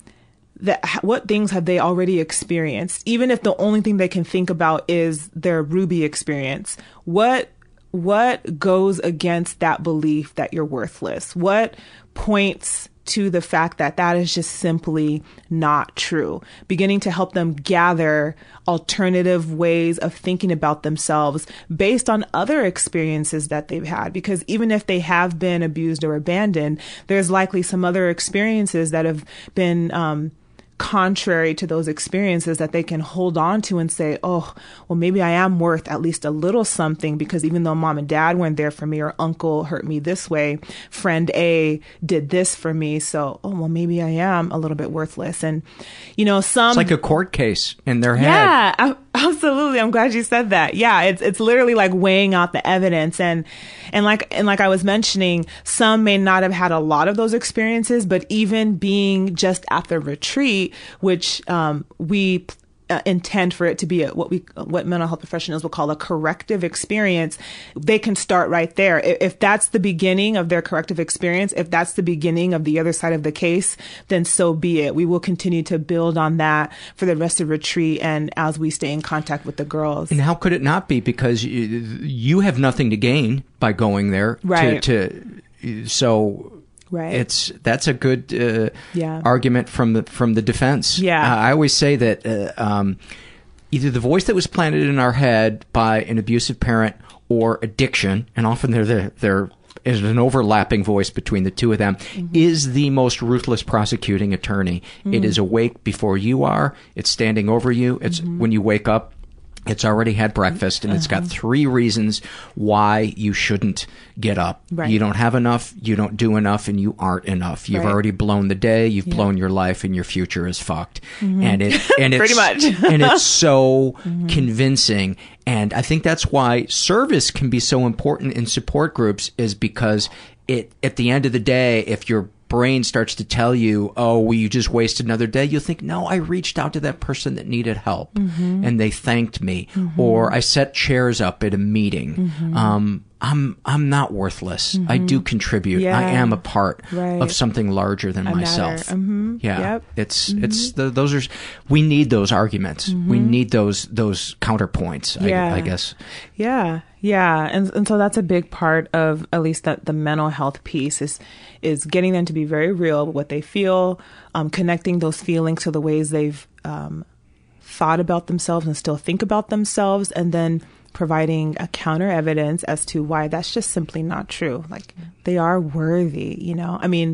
have they already experienced? Even if the only thing they can think about is their Ruby experience, what goes against that belief that you're worthless? What points to the fact that that is just simply not true? Beginning to help them gather alternative ways of thinking about themselves based on other experiences that they've had. Because even if they have been abused or abandoned, there's likely some other experiences that have been contrary to those experiences that they can hold on to and say, oh, well, maybe I am worth at least a little something, because even though mom and dad weren't there for me, or uncle hurt me this way, friend A did this for me. So, oh, well, maybe I am a little bit worthless. And, it's
like a court case in their head.
Yeah, absolutely. I'm glad you said that. Yeah. It's literally like weighing out the evidence. And like I was mentioning, some may not have had a lot of those experiences, but even being just at the retreat, which we intend for it to be what mental health professionals will call a corrective experience, they can start right there. If that's the beginning of their corrective experience, if that's the beginning of the other side of the case, then so be it. We will continue to build on that for the rest of retreat and as we stay in contact with the girls. And
how could it not be? Because you have nothing to gain by going there.
Right.
Right. That's a good argument from the defense.
Yeah.
I always say that either the voice that was planted in our head by an abusive parent or addiction, and often there is an overlapping voice between the two of them, is the most ruthless prosecuting attorney. It is awake before you are. It's standing over you. It's when you wake up, it's already had breakfast, and it's got 3 reasons why you shouldn't get up.
Right.
You don't have enough, you don't do enough, and you aren't enough. You've already blown the day, you've blown your life, and your future is fucked. And it's
pretty much.
And it's so convincing. And I think that's why service can be so important in support groups, is because at the end of the day, if your brain starts to tell you, oh, well, you just wasted another day, you'll think, no, I reached out to that person that needed help and they thanked me, or I set chairs up at a meeting. I'm not worthless. I do contribute. I am a part of something larger than myself. Yeah. Yep. We need those arguments. We need those counterpoints, I guess.
Yeah. Yeah. And so that's a big part of at least the mental health piece is getting them to be very real with what they feel, connecting those feelings to the ways they've thought about themselves and still think about themselves, and then providing a counter evidence as to why that's just simply not true. Like, they are worthy, I mean,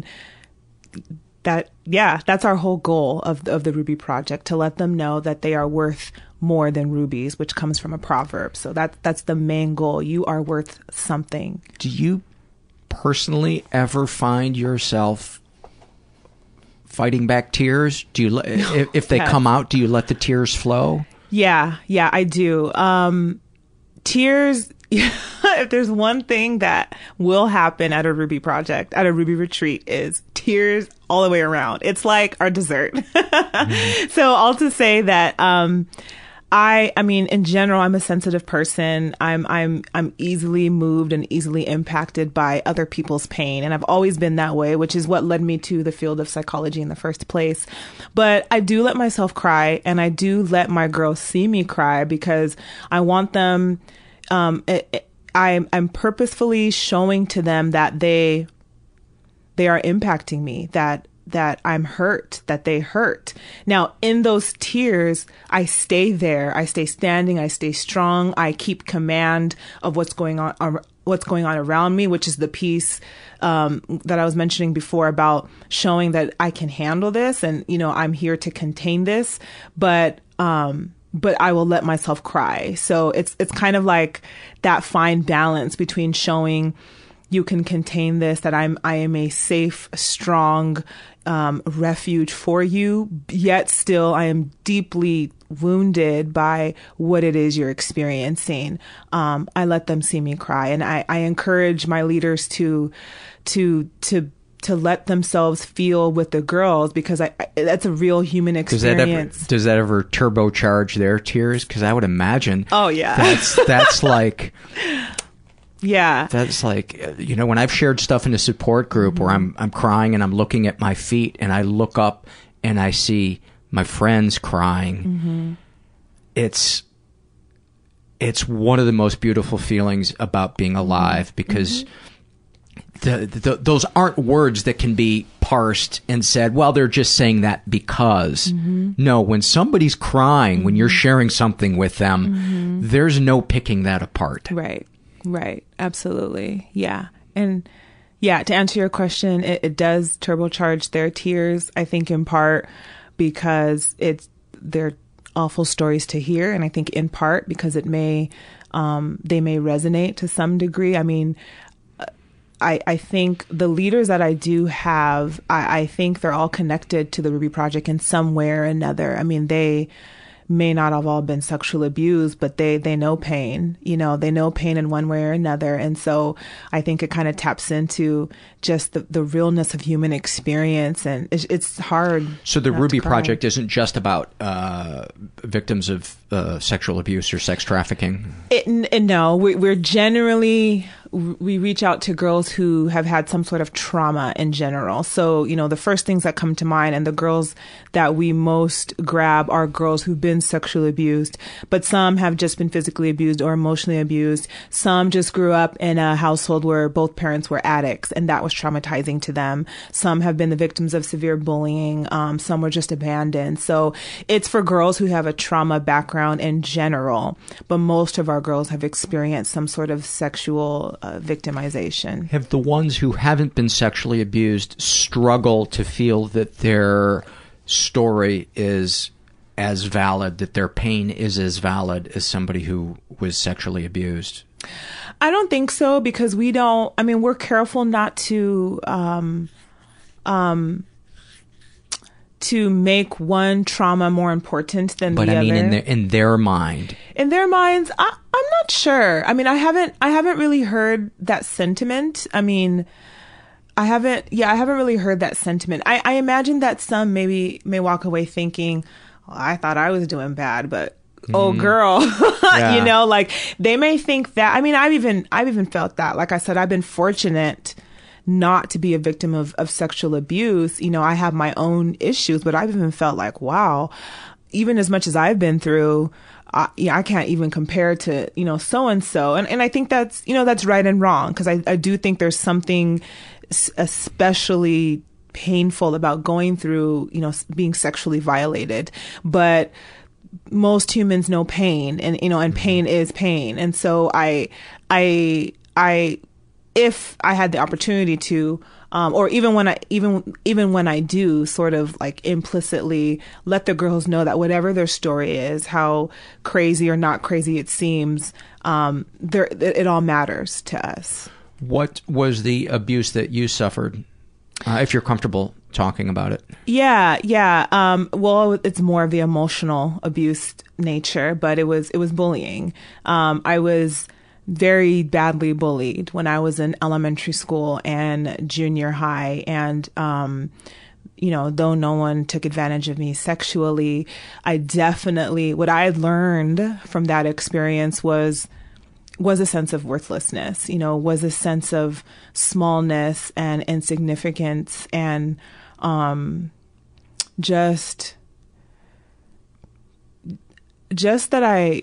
that's our whole goal of the Ruby Project, to let them know that they are worth more than rubies, which comes from a proverb. So that's the main goal. You are worth something.
Do you personally ever find yourself fighting back tears? Do you, if they come out, do you let the tears flow?
Yeah, I do. Tears, if there's one thing that will happen at a Ruby Project, at a Ruby retreat, is tears all the way around. It's like our dessert. So all to say that, I mean, in general, I'm a sensitive person. I'm easily moved and easily impacted by other people's pain. And I've always been that way, which is what led me to the field of psychology in the first place. But I do let myself cry, and I do let my girls see me cry, because I want them, I'm purposefully showing to them that they are impacting me, that I'm hurt, that they hurt. Now, in those tears, I stay there. I stay standing. I stay strong. I keep command of what's going on around me, which is the piece that I was mentioning before about showing that I can handle this, and I'm here to contain this, but I will let myself cry. So it's kind of like that fine balance between showing you can contain this, that I am a safe, strong refuge for you, yet still I am deeply wounded by what it is you're experiencing. I let them see me cry, and I encourage my leaders to let themselves feel with the girls, because that's a real human experience.
Does that ever turbocharge their tears? Because I would imagine.
Oh yeah,
that's like.
Yeah.
That's like, when I've shared stuff in a support group where I'm crying and I'm looking at my feet and I look up and I see my friends crying. It's one of the most beautiful feelings about being alive, because those aren't words that can be parsed and said, well, they're just saying that because. No, when somebody's crying, when you're sharing something with them, there's no picking that apart.
Right. Absolutely. Yeah. And yeah, to answer your question, it does turbocharge their tears, I think in part because they're awful stories to hear. And I think in part because they may resonate to some degree. I mean, I think the leaders that I do have, I think they're all connected to the Ruby Project in some way or another. I mean, they may not have all been sexually abused, but they know pain, they know pain in one way or another. And so I think it kind of taps into just the realness of human experience, and it's hard.
So the Ruby Project isn't just about victims of sexual abuse or sex trafficking?
No, we're generally, we reach out to girls who have had some sort of trauma in general. So, the first things that come to mind, and the girls that we most grab are girls who've been sexually abused, but some have just been physically abused or emotionally abused. Some just grew up in a household where both parents were addicts, and that was traumatizing to them. Some have been the victims of severe bullying. Some were just abandoned. So it's for girls who have a trauma background in general, but most of our girls have experienced some sort of sexual victimization.
Have the ones who haven't been sexually abused struggle to feel that their story is as valid, that their pain is as valid as somebody who was sexually abused?
I don't think so, because we're careful not to make one trauma more important than the other. But I mean,
in their mind.
In their minds, I'm not sure. I mean, I haven't really heard that sentiment. I mean, I haven't really heard that sentiment. I imagine that some may walk away thinking, well, I thought I was doing bad, but oh girl,
yeah.
Like they may think that. I mean, I've even felt that. Like I said, I've been fortunate not to be a victim of sexual abuse. I have my own issues, but I've even felt like, wow, even as much as I've been through, I can't even compare to, so-and-so. And I think that's, that's right and wrong, because I do think there's something especially painful about going through, being sexually violated. But most humans know pain, and pain is pain. And so if I had the opportunity to, or even when I do, sort of like implicitly let the girls know that whatever their story is, how crazy or not crazy it seems, it all matters to us.
What was the abuse that you suffered, if you're comfortable talking about it?
Yeah. Well, it's more of the emotional abuse nature, but it was bullying. I was very badly bullied when I was in elementary school and junior high. And, though no one took advantage of me sexually, what I learned from that experience was a sense of worthlessness, was a sense of smallness and insignificance, and just that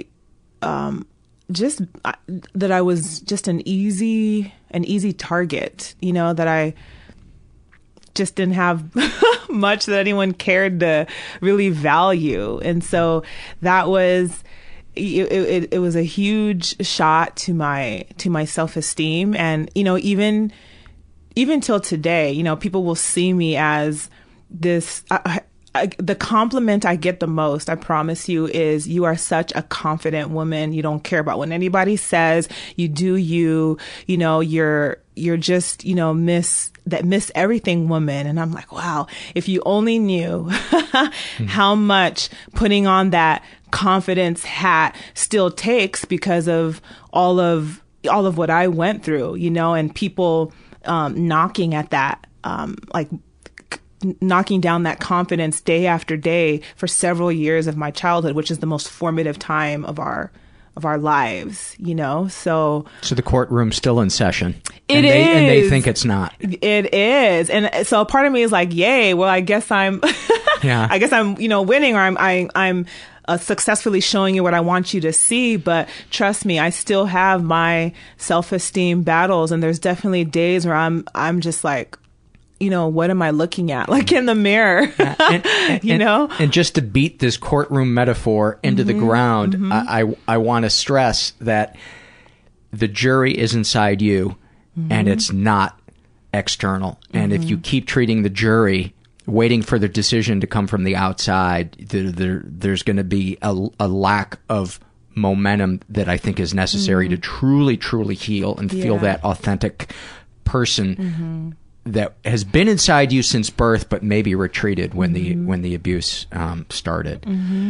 I was just an easy target, that I just didn't have much that anyone cared to really value. And so that was, it was a huge shot to my self-esteem. And, even till today, people will see me as this, the compliment I get the most, I promise you, is you are such a confident woman. You don't care about what anybody says. You do you. You know, you're just, you know, Miss Everything woman. And I'm like, wow, if you only knew how much putting on that confidence hat still takes because of all of what I went through, you know, and people knocking at that, knocking down that confidence day after day for several years of my childhood, which is the most formative time of our lives, you know? So
the courtroom's still in session.
And
they think it's not.
It is. And so part of me is like, yay, well, I guess I'm you know, winning, or I'm successfully showing you what I want you to see. But trust me, I still have my self-esteem battles. And there's definitely days where I'm just like, you know, what am I looking at? Like in the mirror, you know?
And just to beat this courtroom metaphor into the ground, I want to stress that the jury is inside you and it's not external. And if you keep treating the jury, waiting for the decision to come from the outside, there's going to be a lack of momentum that I think is necessary to truly, truly heal and feel that authentic person that has been inside you since birth, but maybe retreated when the abuse started.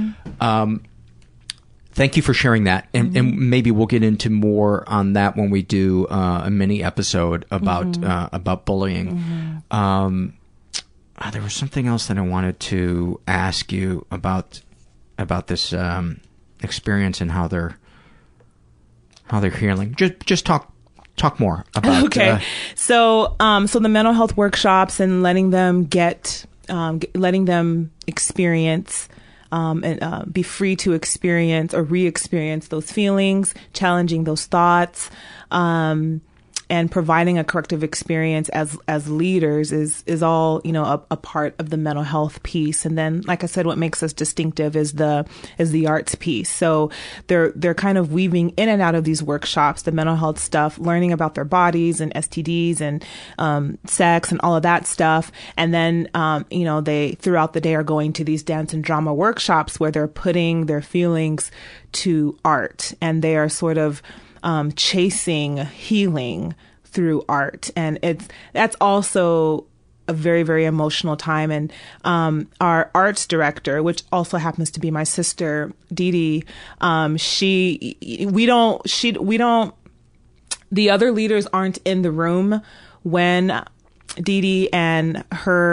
Thank you for sharing that, and maybe we'll get into more on that when we do a mini episode about bullying. There was something else that I wanted to ask you about this experience and how they're healing. Just talk more about.
Okay, so the mental health workshops and letting them experience and be free to experience or re-experience those feelings, challenging those thoughts, and providing a corrective experience as leaders is all, you know, a part of the mental health piece. And then, like I said, what makes us distinctive is the arts piece. So they're kind of weaving in and out of these workshops, the mental health stuff, learning about their bodies and STDs and sex and all of that stuff. And then, you know, they throughout the day are going to these dance and drama workshops where they're putting their feelings to art, and they are sort of chasing healing through art. And that's also a very, very emotional time. And our arts director, which also happens to be my sister, Dee Dee, the other leaders aren't in the room when Dee Dee and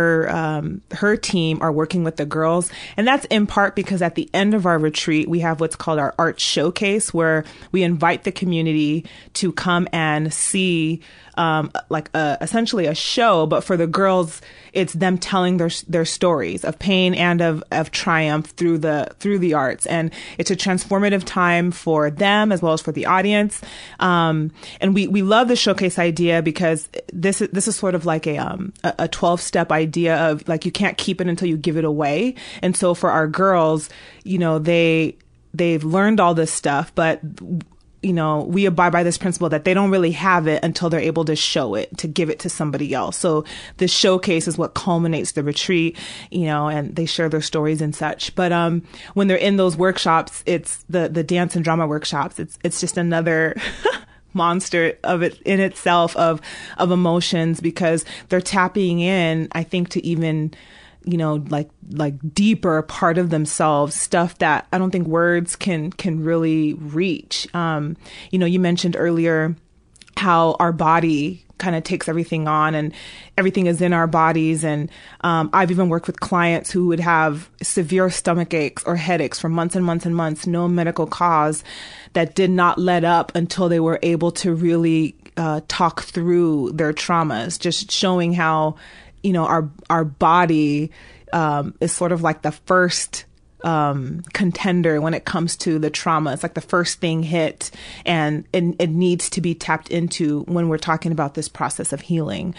her team are working with the girls. And that's in part because at the end of our retreat, we have what's called our art showcase, where we invite the community to come and see essentially a show. But for the girls, it's them telling their stories of pain and of triumph through the arts. And it's a transformative time for them as well as for the audience. And we love the showcase idea because this is sort of like a 12-step idea of, like, you can't keep it until you give it away. And so for our girls, you know, they've learned all this stuff, but, you know, we abide by this principle that they don't really have it until they're able to show it, to give it to somebody else. So this showcase is what culminates the retreat, you know, and they share their stories and such. But when they're in those workshops, it's the dance and drama workshops. It's just another monster of it in itself of emotions, because they're tapping in, I think, to even, you know, like deeper part of themselves, stuff that I don't think words can really reach. You know, you mentioned earlier how our body kind of takes everything on and everything is in our bodies. And I've even worked with clients who would have severe stomach aches or headaches for months and months and months, no medical cause, that did not let up until they were able to really talk through their traumas, just showing how, you know, our body is sort of like the first contender when it comes to the trauma. It's like the first thing hit, and it needs to be tapped into when we're talking about this process of healing.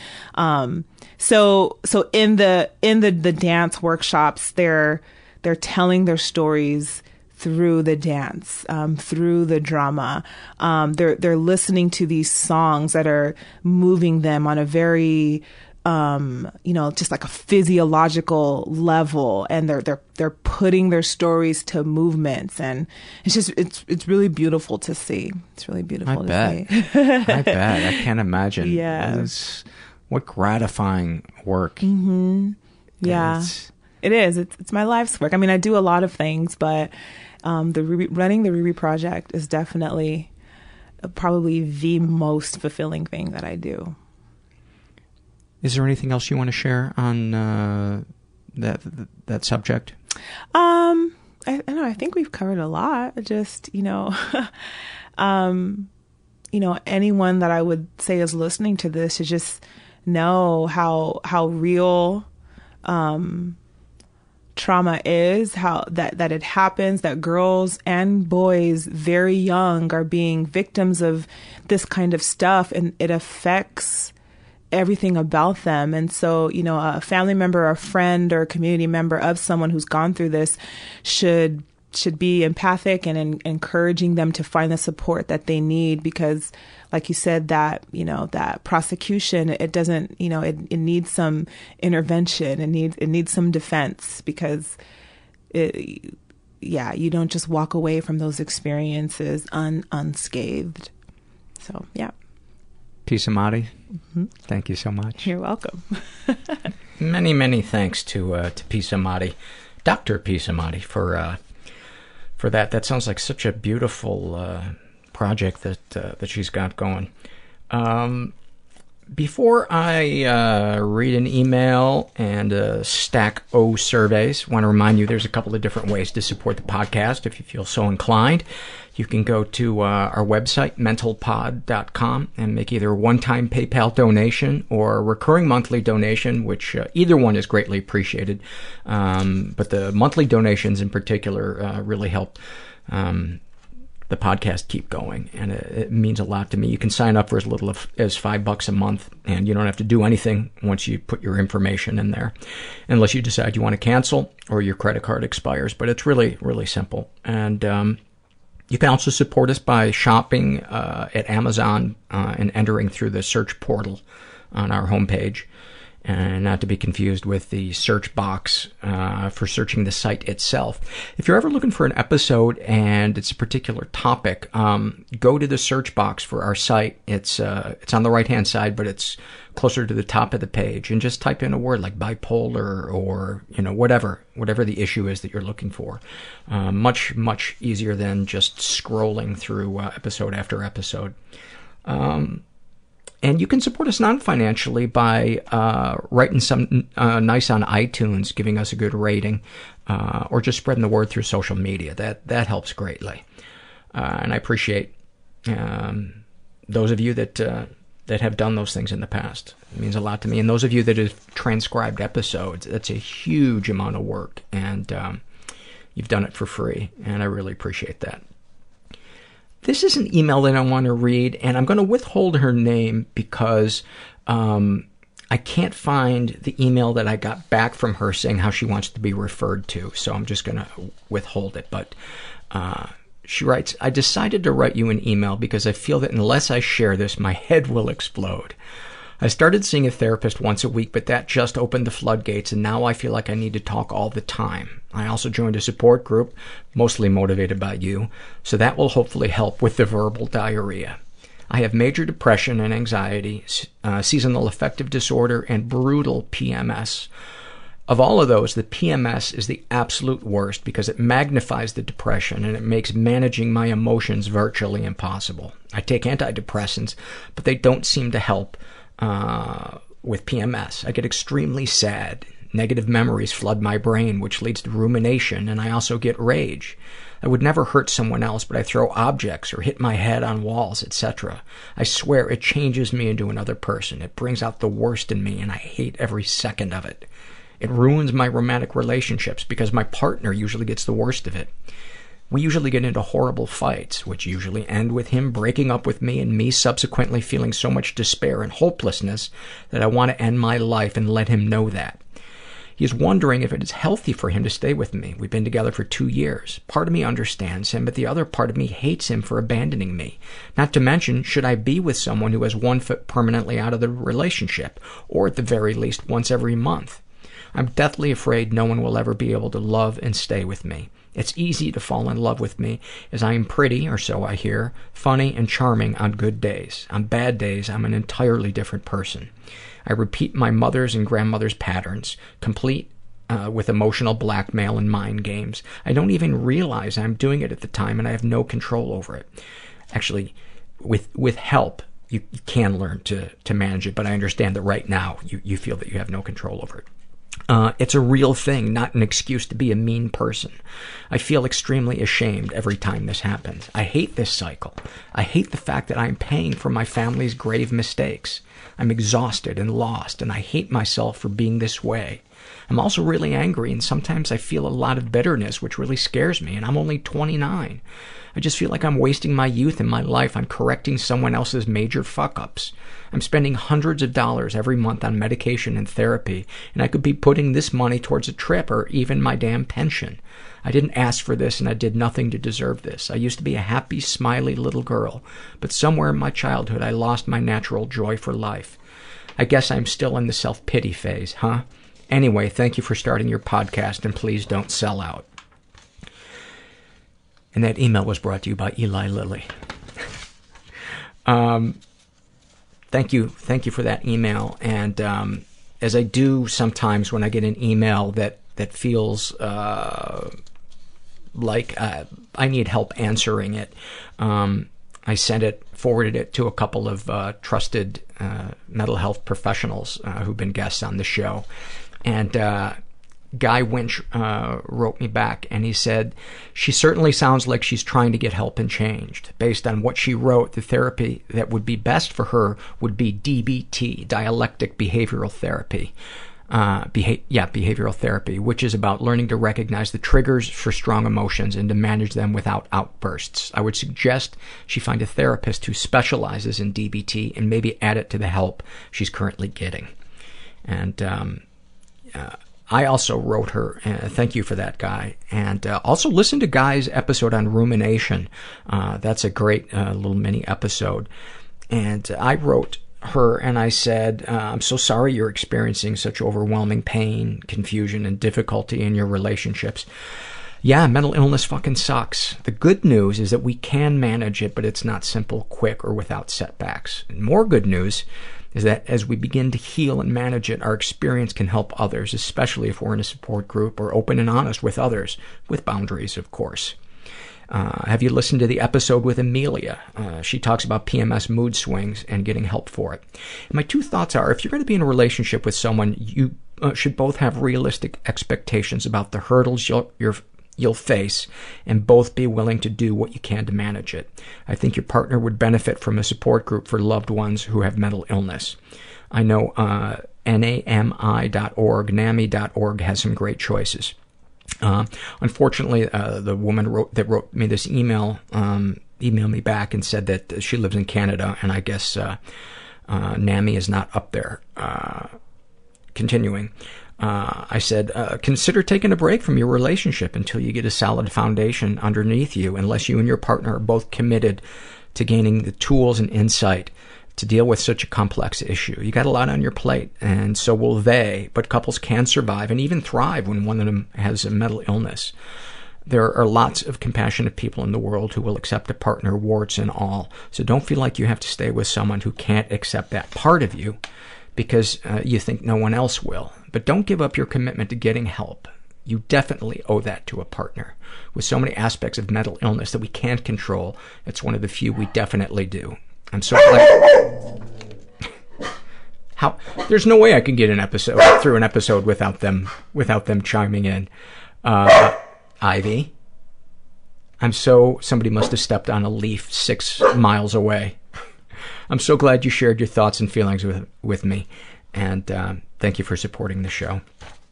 So in the dance workshops, they're telling their stories through the dance, through the drama. They're listening to these songs that are moving them on a very just like a physiological level, and they're putting their stories to movements, and it's really beautiful to see. It's really beautiful to see.
I bet. I can't imagine.
Yeah.
What gratifying work.
Mm-hmm. Yeah. It is. It's my life's work. I mean, I do a lot of things, but running the Riri Project is definitely probably the most fulfilling thing that I do.
Is there anything else you want to share on that subject?
I don't know. I think we've covered a lot. Just, anyone that I would say is listening to this to just know how real trauma is, how that it happens, that girls and boys very young are being victims of this kind of stuff, and it affects everything about them. And so, a family member or a friend or a community member of someone who's gone through this should be empathic and encouraging them to find the support that they need, because like you said, that prosecution, it doesn't, it needs some intervention. It needs some defense, because you don't just walk away from those experiences unscathed. So, yeah.
Pisa Amati,
mm-hmm.
Thank you so much.
You're welcome.
Many, many thanks to Pisa Amati, Dr. Pisa Amati, for that. That sounds like such a beautiful project that she's got going. Before I read an email and a stack O surveys, I want to remind you there's a couple of different ways to support the podcast if you feel so inclined. You can go to our website, mentalpod.com, and make either a one-time PayPal donation or a recurring monthly donation, which either one is greatly appreciated. But the monthly donations in particular really help the podcast keep going, and it means a lot to me. You can sign up for as little as $5 a month, and you don't have to do anything once you put your information in there, unless you decide you want to cancel or your credit card expires. But it's really, really simple. And you can also support us by shopping at Amazon and entering through the search portal on our homepage, and not to be confused with the search box for searching the site itself. If you're ever looking for an episode and it's a particular topic, go to the search box for our site. It's on the right-hand side, but it's closer to the top of the page, and just type in a word like bipolar or whatever the issue is that you're looking for. Much, much easier than just scrolling through episode after episode. And you can support us non-financially by writing some nice on iTunes, giving us a good rating, or just spreading the word through social media. That helps greatly. And I appreciate those of you that have done those things in the past. It means a lot to me. And those of you that have transcribed episodes, that's a huge amount of work. And you've done it for free, and I really appreciate that. This is an email that I want to read, and I'm going to withhold her name because I can't find the email that I got back from her saying how she wants to be referred to, so I'm just going to withhold it. But she writes, I decided to write you an email because I feel that unless I share this, my head will explode. I started seeing a therapist once a week, but that just opened the floodgates, and now I feel like I need to talk all the time. I also joined a support group, mostly motivated by you, so that will hopefully help with the verbal diarrhea. I have major depression and anxiety, seasonal affective disorder, and brutal PMS. Of all of those, the PMS is the absolute worst because it magnifies the depression and it makes managing my emotions virtually impossible. I take antidepressants, but they don't seem to help with PMS. I get extremely sad. Negative memories flood my brain, which leads to rumination, and I also get rage. I would never hurt someone else, but I throw objects or hit my head on walls, etc. I swear it changes me into another person. It brings out the worst in me, and I hate every second of it. It ruins my romantic relationships because my partner usually gets the worst of it. We usually get into horrible fights, which usually end with him breaking up with me and me subsequently feeling so much despair and hopelessness that I want to end my life and let him know that. He is wondering if it is healthy for him to stay with me. We've been together for 2 years. Part of me understands him, but the other part of me hates him for abandoning me. Not to mention, should I be with someone who has one foot permanently out of the relationship, or at the very least once every month? I'm deathly afraid no one will ever be able to love and stay with me. It's easy to fall in love with me, as I am pretty, or so I hear, funny and charming on good days. On bad days, I'm an entirely different person. I repeat my mother's and grandmother's patterns, complete with emotional blackmail and mind games. I don't even realize I'm doing it at the time, and I have no control over it. Actually, with help, you can learn to manage it, but I understand that right now you feel that you have no control over it. It's a real thing, not an excuse to be a mean person. I feel extremely ashamed every time this happens. I hate this cycle. I hate the fact that I'm paying for my family's grave mistakes. I'm exhausted and lost, and I hate myself for being this way. I'm also really angry, and sometimes I feel a lot of bitterness, which really scares me, and I'm only 29. I just feel like I'm wasting my youth and my life on correcting someone else's major fuck-ups. I'm spending hundreds of dollars every month on medication and therapy, and I could be putting this money towards a trip or even my damn pension. I didn't ask for this, and I did nothing to deserve this. I used to be a happy, smiley little girl, but somewhere in my childhood I lost my natural joy for life. I guess I'm still in the self-pity phase, huh? Anyway, thank you for starting your podcast, and please don't sell out. And that email was brought to you by Eli Lilly. Thank you for that email. And as I do sometimes when I get an email that feels like I need help answering it, I forwarded it to a couple of trusted mental health professionals who've been guests on the show. And Guy Winch wrote me back, and he said, she certainly sounds like she's trying to get help and changed. Based on what she wrote, the therapy that would be best for her would be DBT, dialectic behavioral therapy. Behavioral therapy, which is about learning to recognize the triggers for strong emotions and to manage them without outbursts. I would suggest she find a therapist who specializes in DBT and maybe add it to the help she's currently getting. And I also wrote her, thank you for that, Guy, and also listen to Guy's episode on rumination. That's a great little mini episode. And I wrote her and I said, I'm so sorry you're experiencing such overwhelming pain, confusion, and difficulty in your relationships. Yeah, mental illness fucking sucks. The good news is that we can manage it, but it's not simple, quick, or without setbacks. And more good news is that as we begin to heal and manage it, our experience can help others, especially if we're in a support group or open and honest with others, with boundaries, of course. Have you listened to the episode with Amelia? She talks about PMS mood swings and getting help for it. And my two thoughts are, if you're going to be in a relationship with someone, you should both have realistic expectations about the hurdles you'll face, and both be willing to do what you can to manage it. I think your partner would benefit from a support group for loved ones who have mental illness. I know NAMI.org, NAMI.org has some great choices. Unfortunately, the woman that wrote me this emailed me back and said that she lives in Canada, and I guess NAMI is not up there. Continuing. I said, consider taking a break from your relationship until you get a solid foundation underneath you, unless you and your partner are both committed to gaining the tools and insight to deal with such a complex issue. You got a lot on your plate, and so will they, but couples can survive and even thrive when one of them has a mental illness. There are lots of compassionate people in the world who will accept a partner, warts and all, so don't feel like you have to stay with someone who can't accept that part of you because you think no one else will. But don't give up your commitment to getting help. You definitely owe that to a partner. With so many aspects of mental illness that we can't control, it's one of the few we definitely do. I'm so glad. There's no way I can get through an episode without them chiming in. Ivy, somebody must have stepped on a leaf 6 miles away. I'm so glad you shared your thoughts and feelings with me, and thank you for supporting the show.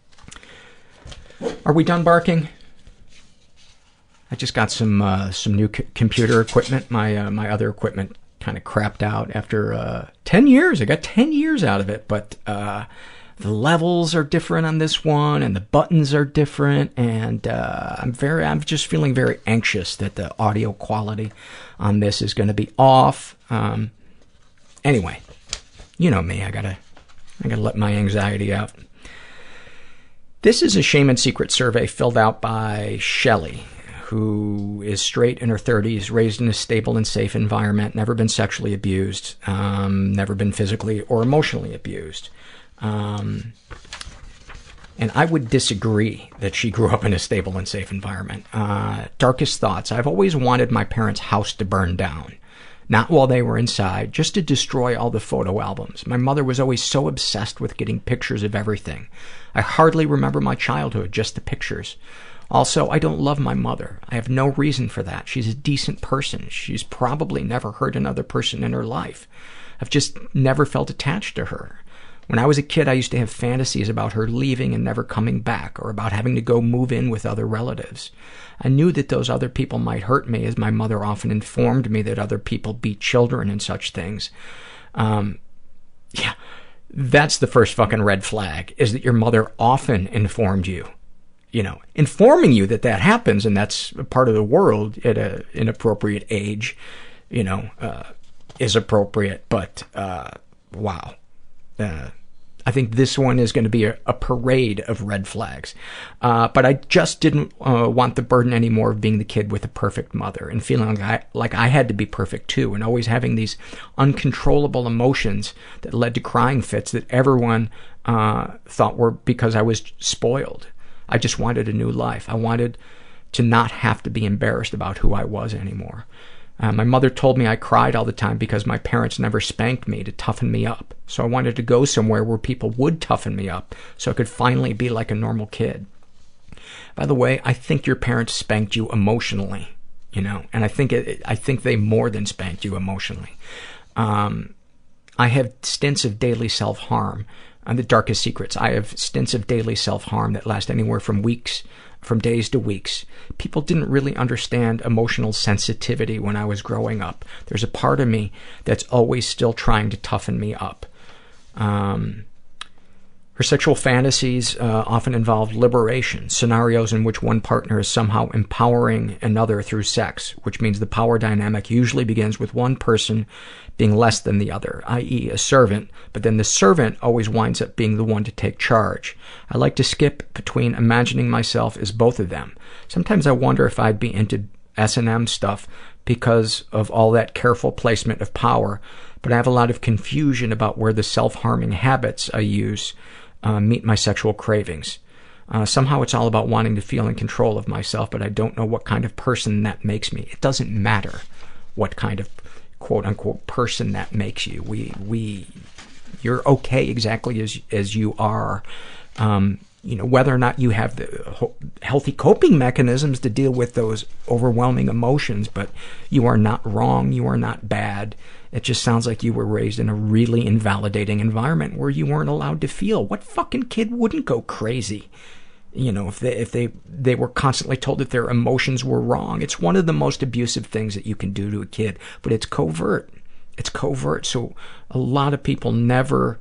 Are we done barking? I just got some new computer equipment. My other equipment kind of crapped out after 10 years. I got 10 years out of it, but the levels are different on this one, and the buttons are different, and I'm just feeling very anxious that the audio quality on this is going to be off. Anyway, you know me, I gotta let my anxiety out. This is a shame and secret survey filled out by Shelley, who is straight, in her 30s, raised in a stable and safe environment, never been sexually abused, never been physically or emotionally abused. And I would disagree that she grew up in a stable and safe environment. Darkest thoughts. I've always wanted my parents' house to burn down. Not while they were inside, just to destroy all the photo albums. My mother was always so obsessed with getting pictures of everything. I hardly remember my childhood, just the pictures. Also, I don't love my mother. I have no reason for that. She's a decent person. She's probably never hurt another person in her life. I've just never felt attached to her. When I was a kid, I used to have fantasies about her leaving and never coming back, or about having to go move in with other relatives. I knew that those other people might hurt me, as my mother often informed me that other people beat children and such things. Yeah, that's the first fucking red flag, is that your mother often informed you. You know, informing you that that happens and that's a part of the world at an inappropriate age, you know, is appropriate. But, wow. I think this one is going to be a parade of red flags. But I just didn't want the burden anymore of being the kid with a perfect mother and feeling like I had to be perfect too, and always having these uncontrollable emotions that led to crying fits that everyone thought were because I was spoiled. I just wanted a new life. I wanted to not have to be embarrassed about who I was anymore. My mother told me I cried all the time because my parents never spanked me to toughen me up. So I wanted to go somewhere where people would toughen me up so I could finally be like a normal kid. By the way, I think your parents spanked you emotionally, you know, and I think they more than spanked you emotionally. I have stints of daily self-harm. The darkest secrets. I have stints of daily self-harm that last anywhere from days to weeks. People didn't really understand emotional sensitivity when I was growing up. There's a part of me that's always still trying to toughen me up. Her sexual fantasies often involve liberation, scenarios in which one partner is somehow empowering another through sex, which means the power dynamic usually begins with one person being less than the other, i.e. a servant, but then the servant always winds up being the one to take charge. I like to skip between imagining myself as both of them. Sometimes I wonder if I'd be into S&M stuff because of all that careful placement of power, but I have a lot of confusion about where the self-harming habits I use meet my sexual cravings. Somehow it's all about wanting to feel in control of myself, but I don't know what kind of person that makes me. It doesn't matter what kind of quote-unquote person that makes you. You're okay exactly as you are. You know, whether or not you have the healthy coping mechanisms to deal with those overwhelming emotions, but you are not wrong, you are not bad. It just sounds like you were raised in a really invalidating environment where you weren't allowed to feel. What fucking kid wouldn't go crazy? You know, if they were constantly told that their emotions were wrong. It's one of the most abusive things that you can do to a kid, but it's covert. It's covert. So a lot of people never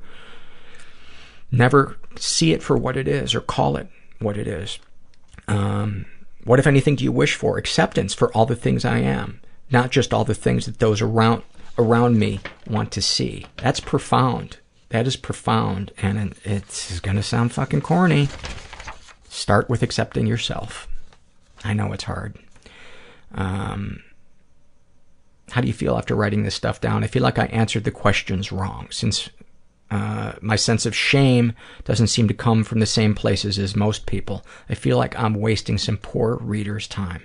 see it for what it is or call it what it is. What, if anything, do you wish for? Acceptance for all the things I am, not just all the things that those around me want to see. That's profound. That is profound, and it's going to sound fucking corny. Start with accepting yourself. I know it's hard. How do you feel after writing this stuff down? I feel like I answered the questions wrong, since my sense of shame doesn't seem to come from the same places as most people. I feel like I'm wasting some poor reader's time.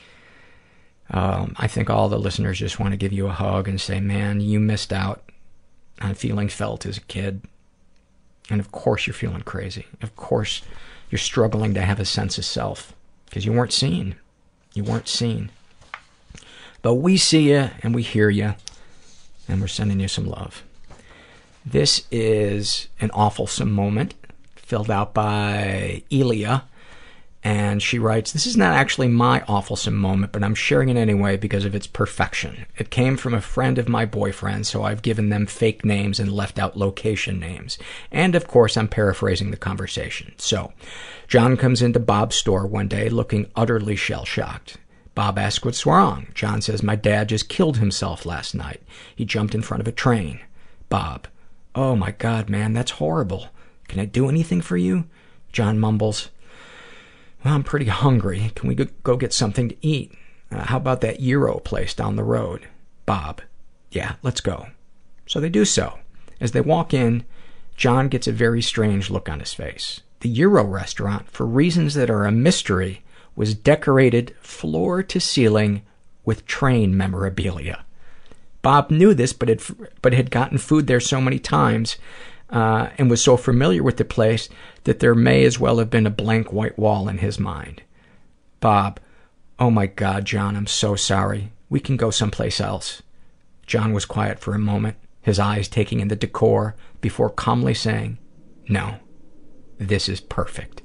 I think all the listeners just want to give you a hug and say, man, you missed out on feeling felt as a kid. And of course you're feeling crazy. Of course you're struggling to have a sense of self because you weren't seen. You weren't seen. But we see you and we hear you, and we're sending you some love. This is an awfulsome moment filled out by Elia. And she writes, this is not actually my awfulsome moment, but I'm sharing it anyway because of its perfection. It came from a friend of my boyfriend, so I've given them fake names and left out location names. And, of course, I'm paraphrasing the conversation. So, John comes into Bob's store one day looking utterly shell-shocked. Bob asks what's wrong. John says, my dad just killed himself last night. He jumped in front of a train. Bob, oh my God, man, that's horrible. Can I do anything for you? John mumbles, well, I'm pretty hungry. Can we go get something to eat? How about that gyro place down the road? Bob, yeah, let's go. So they do so. As they walk in, John gets a very strange look on his face. The gyro restaurant, for reasons that are a mystery, was decorated floor to ceiling with train memorabilia. Bob knew this, but had gotten food there so many times and was so familiar with the place that there may as well have been a blank white wall in his mind. Bob, oh my God, John, I'm so sorry. We can go someplace else. John was quiet for a moment, his eyes taking in the decor, before calmly saying, no, this is perfect.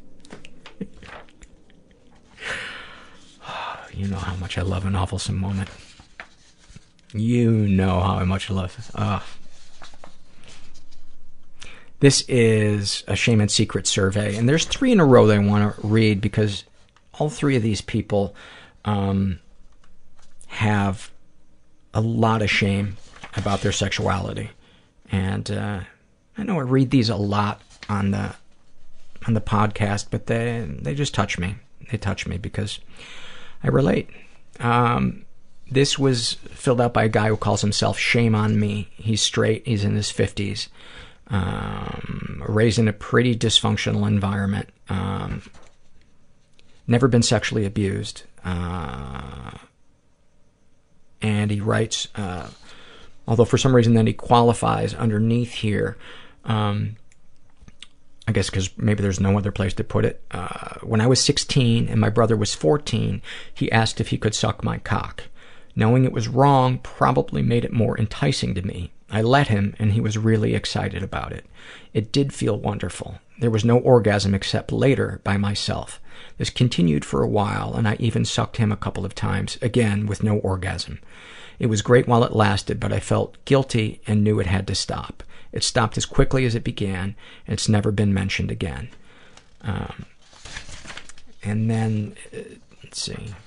You know how much I love an awfulsome moment. You know how much I love it. This is a Shame and Secret survey, and there's 3 in a row that I want to read because all 3 of these people have a lot of shame about their sexuality. And I know I read these a lot on the podcast, but they just touch me. They touch me because I relate. This was filled out by a guy who calls himself Shame on Me. He's straight. He's in his 50s. Raised in a pretty dysfunctional environment. Never been sexually abused. And he writes, although for some reason then he qualifies underneath here, I guess because maybe there's no other place to put it. When I was 16 and my brother was 14, he asked if he could suck my cock. Knowing it was wrong probably made it more enticing to me. I let him, and he was really excited about it. It did feel wonderful. There was no orgasm except later by myself. This continued for a while, and I even sucked him a couple of times, again with no orgasm. It was great while it lasted, but I felt guilty and knew it had to stop. It stopped as quickly as it began, and it's never been mentioned again. And then, let's see.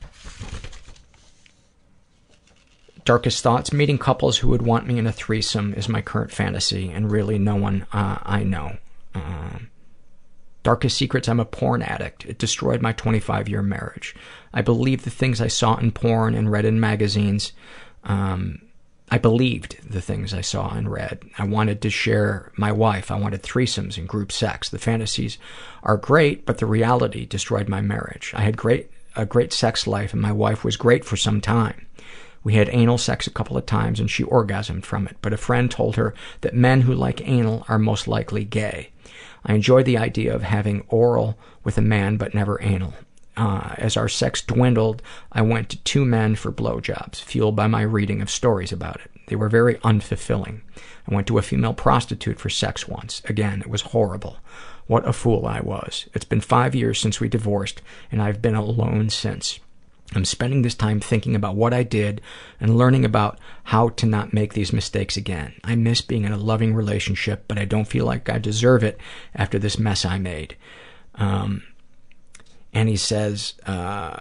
Darkest thoughts, meeting couples who would want me in a threesome is my current fantasy, and really no one I know. Darkest secrets, I'm a porn addict. It destroyed my 25-year marriage. I believed the things I saw in porn and read in magazines. I believed the things I saw and read. I wanted to share my wife. I wanted threesomes and group sex. The fantasies are great, but the reality destroyed my marriage. I had a great sex life, and my wife was great for some time. We had anal sex a couple of times, and she orgasmed from it, but a friend told her that men who like anal are most likely gay. I enjoyed the idea of having oral with a man, but never anal. As our sex dwindled, I went to 2 men for blowjobs, fueled by my reading of stories about it. They were very unfulfilling. I went to a female prostitute for sex once. Again, it was horrible. What a fool I was. It's been 5 years since we divorced, and I've been alone since. I'm spending this time thinking about what I did and learning about how to not make these mistakes again. I miss being in a loving relationship, but I don't feel like I deserve it after this mess I made. And he says, there's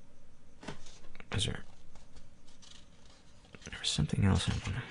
something else I want to...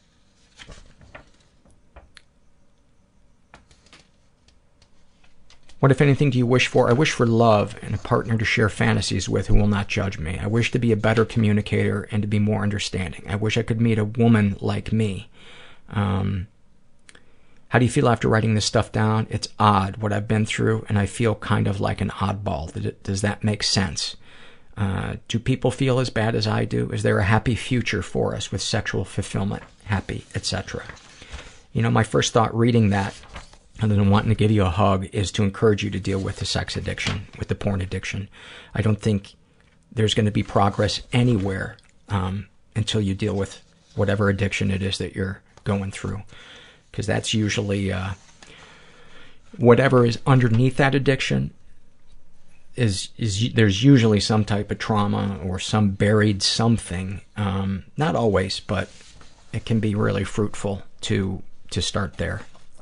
What, if anything, do you wish for? I wish for love and a partner to share fantasies with who will not judge me. I wish to be a better communicator and to be more understanding. I wish I could meet a woman like me. How do you feel after writing this stuff down? It's odd what I've been through, and I feel kind of like an oddball. Does that make sense? Do people feel as bad as I do? Is there a happy future for us with sexual fulfillment, happy, etc.? You know, my first thought reading that, other than wanting to give you a hug, is to encourage you to deal with the sex addiction, with the porn addiction. I don't think there's going to be progress anywhere until you deal with whatever addiction it is that you're going through. Because that's usually whatever is underneath that addiction there's usually some type of trauma or some buried something. Not always, but it can be really fruitful to start there.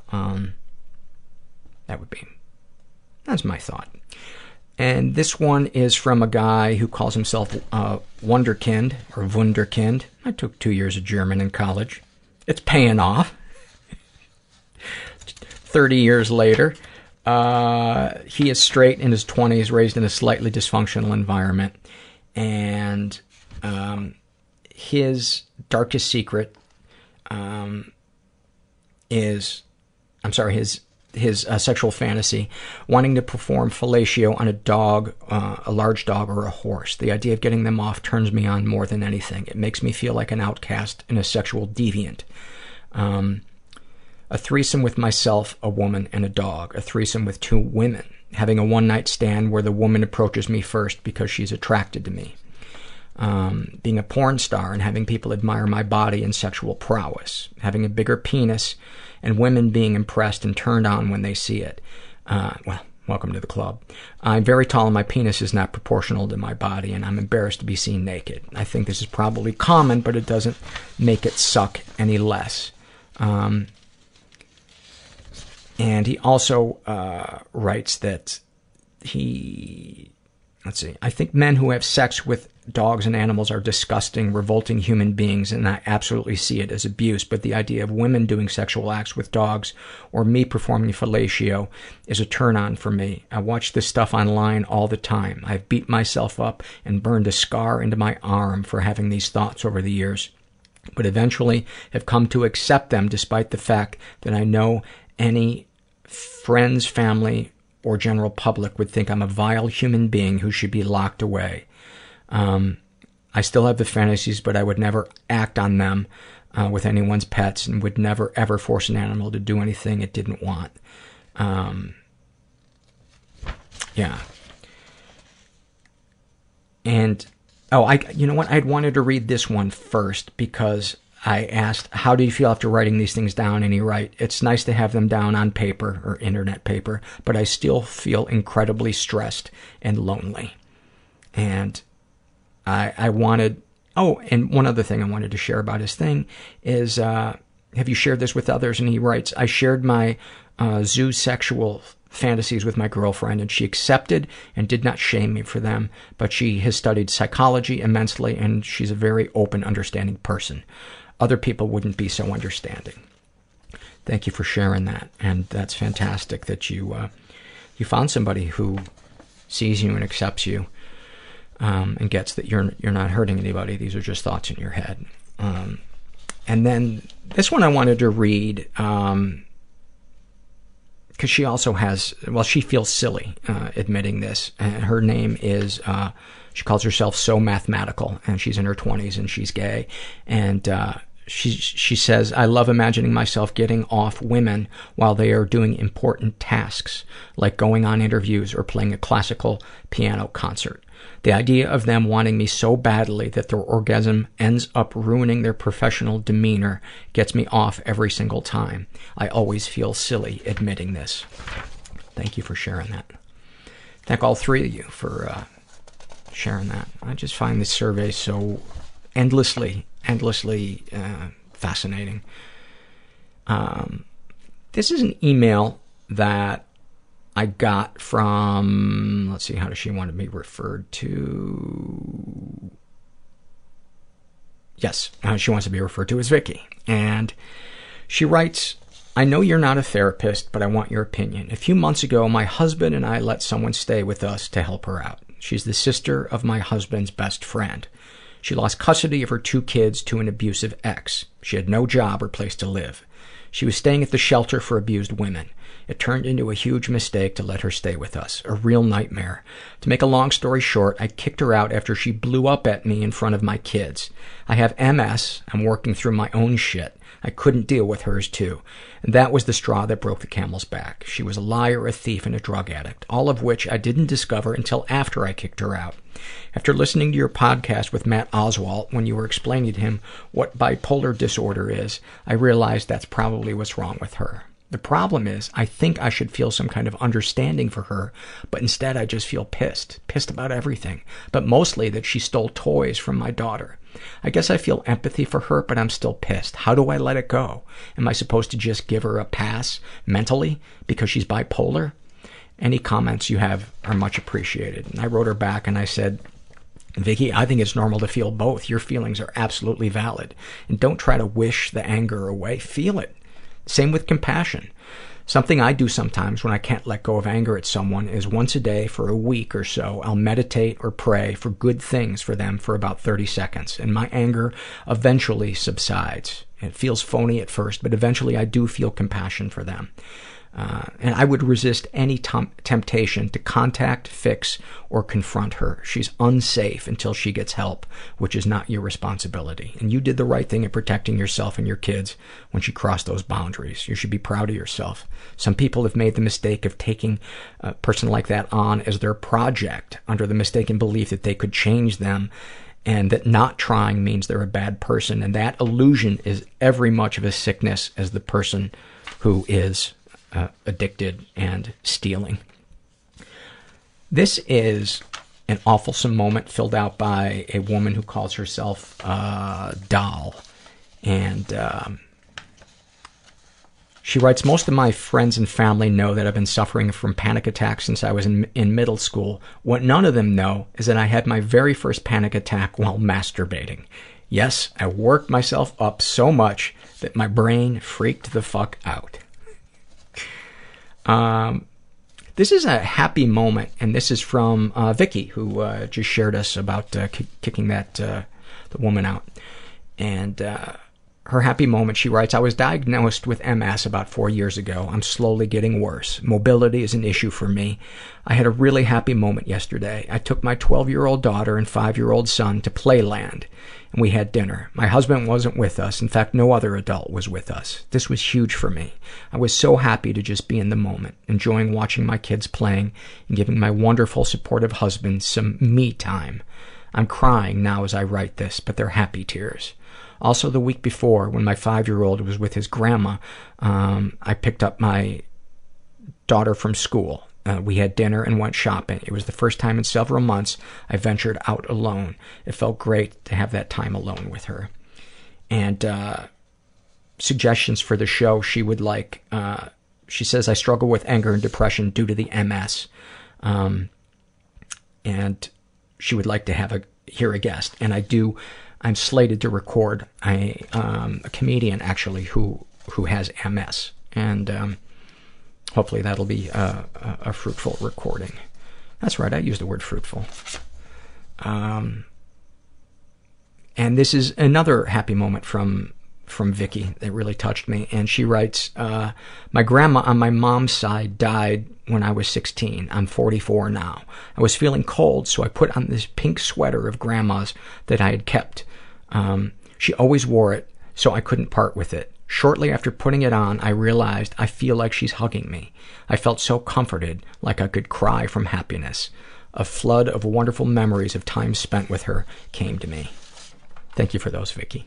That's my thought. And this one is from a guy who calls himself Wunderkind, or Wunderkind. I took 2 years of German in college. It's paying off. 30 years later. He is straight, in his 20s, raised in a slightly dysfunctional environment. And his darkest secret his sexual fantasy, wanting to perform fellatio on a dog, a large dog or a horse. The idea of getting them off turns me on more than anything. It makes me feel like an outcast and a sexual deviant. A threesome with myself, a woman, and a dog. A threesome with 2 women. Having a one-night stand where the woman approaches me first because she's attracted to me. Being a porn star and having people admire my body and sexual prowess. Having a bigger penis and women being impressed and turned on when they see it. Welcome to the club. I'm very tall and my penis is not proportional to my body, and I'm embarrassed to be seen naked. I think this is probably common, but it doesn't make it suck any less. And he also writes that I think men who have sex with dogs and animals are disgusting, revolting human beings, and I absolutely see it as abuse, but the idea of women doing sexual acts with dogs or me performing fellatio is a turn-on for me. I watch this stuff online all the time. I've beat myself up and burned a scar into my arm for having these thoughts over the years, but eventually have come to accept them despite the fact that I know any friends, family, or general public would think I'm a vile human being who should be locked away. I still have the fantasies, but I would never act on them with anyone's pets and would never, ever force an animal to do anything it didn't want. Yeah. And, you know what? I'd wanted to read this one first because I asked, how do you feel after writing these things down? And he wrote, it's nice to have them down on paper or internet paper, but I still feel incredibly stressed and lonely. And I wanted, and one other thing I wanted to share about his thing is, have you shared this with others? And he writes, I shared my zoosexual fantasies with my girlfriend, and she accepted and did not shame me for them, but she has studied psychology immensely, and she's a very open, understanding person. Other people wouldn't be so understanding. Thank you for sharing that, and that's fantastic that you found somebody who sees you and accepts you. And gets that you're not hurting anybody. These are just thoughts in your head. And then this one I wanted to read because she also has, she feels silly admitting this. And her name is, she calls herself So Mathematical, and she's in her 20s and she's gay. And she says, I love imagining myself getting off women while they are doing important tasks, like going on interviews or playing a classical piano concert. The idea of them wanting me so badly that their orgasm ends up ruining their professional demeanor gets me off every single time. I always feel silly admitting this. Thank you for sharing that. Thank all 3 of you for sharing that. I just find this survey so endlessly fascinating. This is an email that I got from, let's see, how does she want to be referred to? Yes, she wants to be referred to as Vicky. And she writes, I know you're not a therapist, but I want your opinion. A few months ago, my husband and I let someone stay with us to help her out. She's the sister of my husband's best friend. She lost custody of her 2 kids to an abusive ex. She had no job or place to live. She was staying at the shelter for abused women. It turned into a huge mistake to let her stay with us. A real nightmare. To make a long story short, I kicked her out after she blew up at me in front of my kids. I have MS. I'm working through my own shit. I couldn't deal with hers too. And that was the straw that broke the camel's back. She was a liar, a thief, and a drug addict, all of which I didn't discover until after I kicked her out. After listening to your podcast with Matt Oswalt, when you were explaining to him what bipolar disorder is, I realized that's probably what's wrong with her. The problem is, I think I should feel some kind of understanding for her, but instead I just feel pissed about everything, but mostly that she stole toys from my daughter. I guess I feel empathy for her, but I'm still pissed. How do I let it go? Am I supposed to just give her a pass mentally because she's bipolar? Any comments you have are much appreciated. And I wrote her back and I said, Vicky, I think it's normal to feel both. Your feelings are absolutely valid. And don't try to wish the anger away. Feel it. Same with compassion. Something I do sometimes when I can't let go of anger at someone is once a day for a week or so, I'll meditate or pray for good things for them for about 30 seconds. And my anger eventually subsides. It feels phony at first, but eventually I do feel compassion for them. And I would resist any temptation to contact, fix, or confront her. She's unsafe until she gets help, which is not your responsibility. And you did the right thing in protecting yourself and your kids when she crossed those boundaries. You should be proud of yourself. Some people have made the mistake of taking a person like that on as their project under the mistaken belief that they could change them and that not trying means they're a bad person. And that illusion is every much of a sickness as the person who is addicted and stealing. This is an awfulsome moment filled out by a woman who calls herself Doll. And she writes, most of my friends and family know that I've been suffering from panic attacks since I was in middle school. What none of them know is that I had my very first panic attack while masturbating. Yes, I worked myself up so much that my brain freaked the fuck out. This is a happy moment, and this is from Vicky, who just shared us about kicking the woman out. And her happy moment, she writes, I was diagnosed with MS about 4 years ago. I'm slowly getting worse. Mobility is an issue for me. I had a really happy moment yesterday. I took my 12-year-old daughter and 5-year-old son to Playland, and we had dinner. My husband wasn't with us. In fact, no other adult was with us. This was huge for me. I was so happy to just be in the moment, enjoying watching my kids playing and giving my wonderful, supportive husband some me time. I'm crying now as I write this, but they're happy tears. Also, the week before, when my 5-year-old was with his grandma, I picked up my daughter from school. We had dinner and went shopping. It was the first time in several months I ventured out alone. It felt great to have that time alone with her. And suggestions for the show she would like. She says, I struggle with anger and depression due to the MS. And she would like to hear a guest. And I'm slated to record a comedian, actually, who has MS. And hopefully that'll be a fruitful recording. That's right, I used the word fruitful. And this is another happy moment from Vicky that really touched me. And she writes, my grandma on my mom's side died when I was 16. I'm 44 now. I was feeling cold, so I put on this pink sweater of grandma's that I had kept. She always wore it, so I couldn't part with it. Shortly after putting it on, I realized I feel like she's hugging me. I felt so comforted, like I could cry from happiness. A flood of wonderful memories of time spent with her came to me. Thank you for those, Vicky.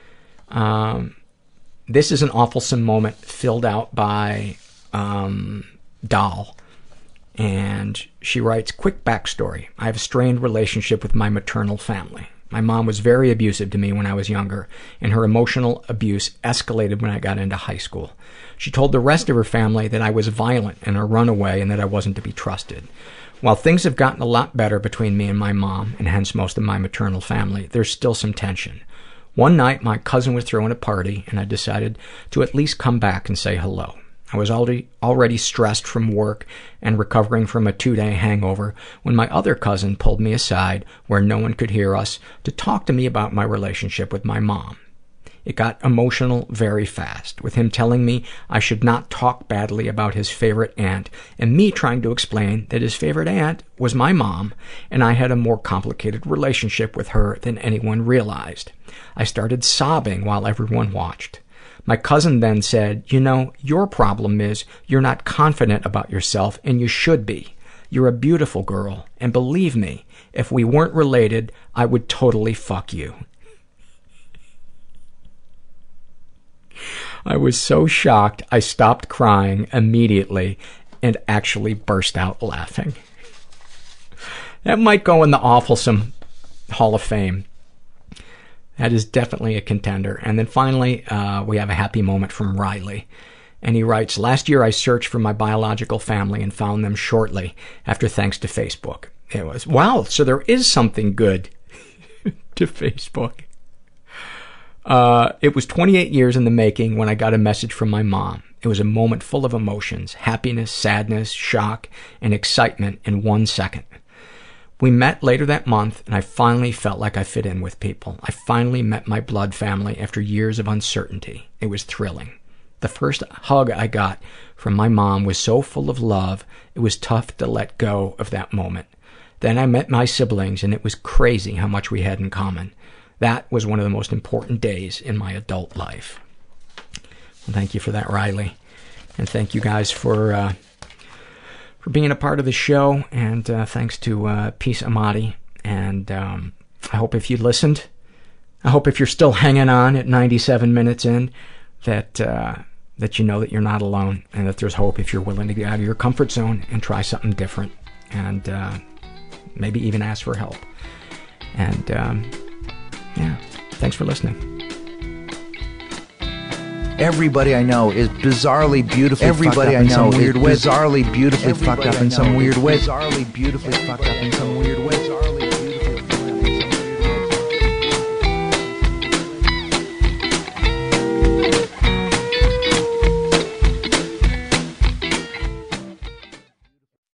This is an awfulsome moment filled out by Doll. And she writes, quick backstory. I have a strained relationship with my maternal family. My mom was very abusive to me when I was younger, and her emotional abuse escalated when I got into high school. She told the rest of her family that I was violent and a runaway and that I wasn't to be trusted. While things have gotten a lot better between me and my mom, and hence most of my maternal family, there's still some tension. One night, my cousin was throwing a party, and I decided to at least come back and say hello. I was already stressed from work and recovering from a 2-day hangover when my other cousin pulled me aside, where no one could hear us, to talk to me about my relationship with my mom. It got emotional very fast, with him telling me I should not talk badly about his favorite aunt, and me trying to explain that his favorite aunt was my mom, and I had a more complicated relationship with her than anyone realized. I started sobbing while everyone watched. My cousin then said, you know, your problem is you're not confident about yourself, and you should be. You're a beautiful girl, and believe me, if we weren't related, I would totally fuck you. I was so shocked, I stopped crying immediately and actually burst out laughing. That might go in the Awfulsome Hall of Fame. That is definitely a contender. And then finally, we have a happy moment from Riley. And he writes, last year I searched for my biological family and found them shortly after, thanks to Facebook. It was, wow, so there is something good to Facebook. It was 28 years in the making when I got a message from my mom. It was a moment full of emotions, happiness, sadness, shock, and excitement in 1 second. We met later that month, and I finally felt like I fit in with people. I finally met my blood family after years of uncertainty. It was thrilling. The first hug I got from my mom was so full of love, it was tough to let go of that moment. Then I met my siblings, and it was crazy how much we had in common. That was one of the most important days in my adult life. Well, thank you for that, Riley. And thank you guys for being a part of the show. And thanks to Peace Amati. And I hope if you listened, I hope if you're still hanging on at 97 minutes in, that you know that you're not alone and that there's hope if you're willing to get out of your comfort zone and try something different and maybe even ask for help. And yeah, thanks for listening.
Everybody I know is bizarrely beautifully
Everybody
fucked up
I
in some
know
weird
is
way.
bizarrely beautifully
Everybody
fucked up in
I
some
know
weird
is
way.
Bizarrely beautifully fucked up in some weird way.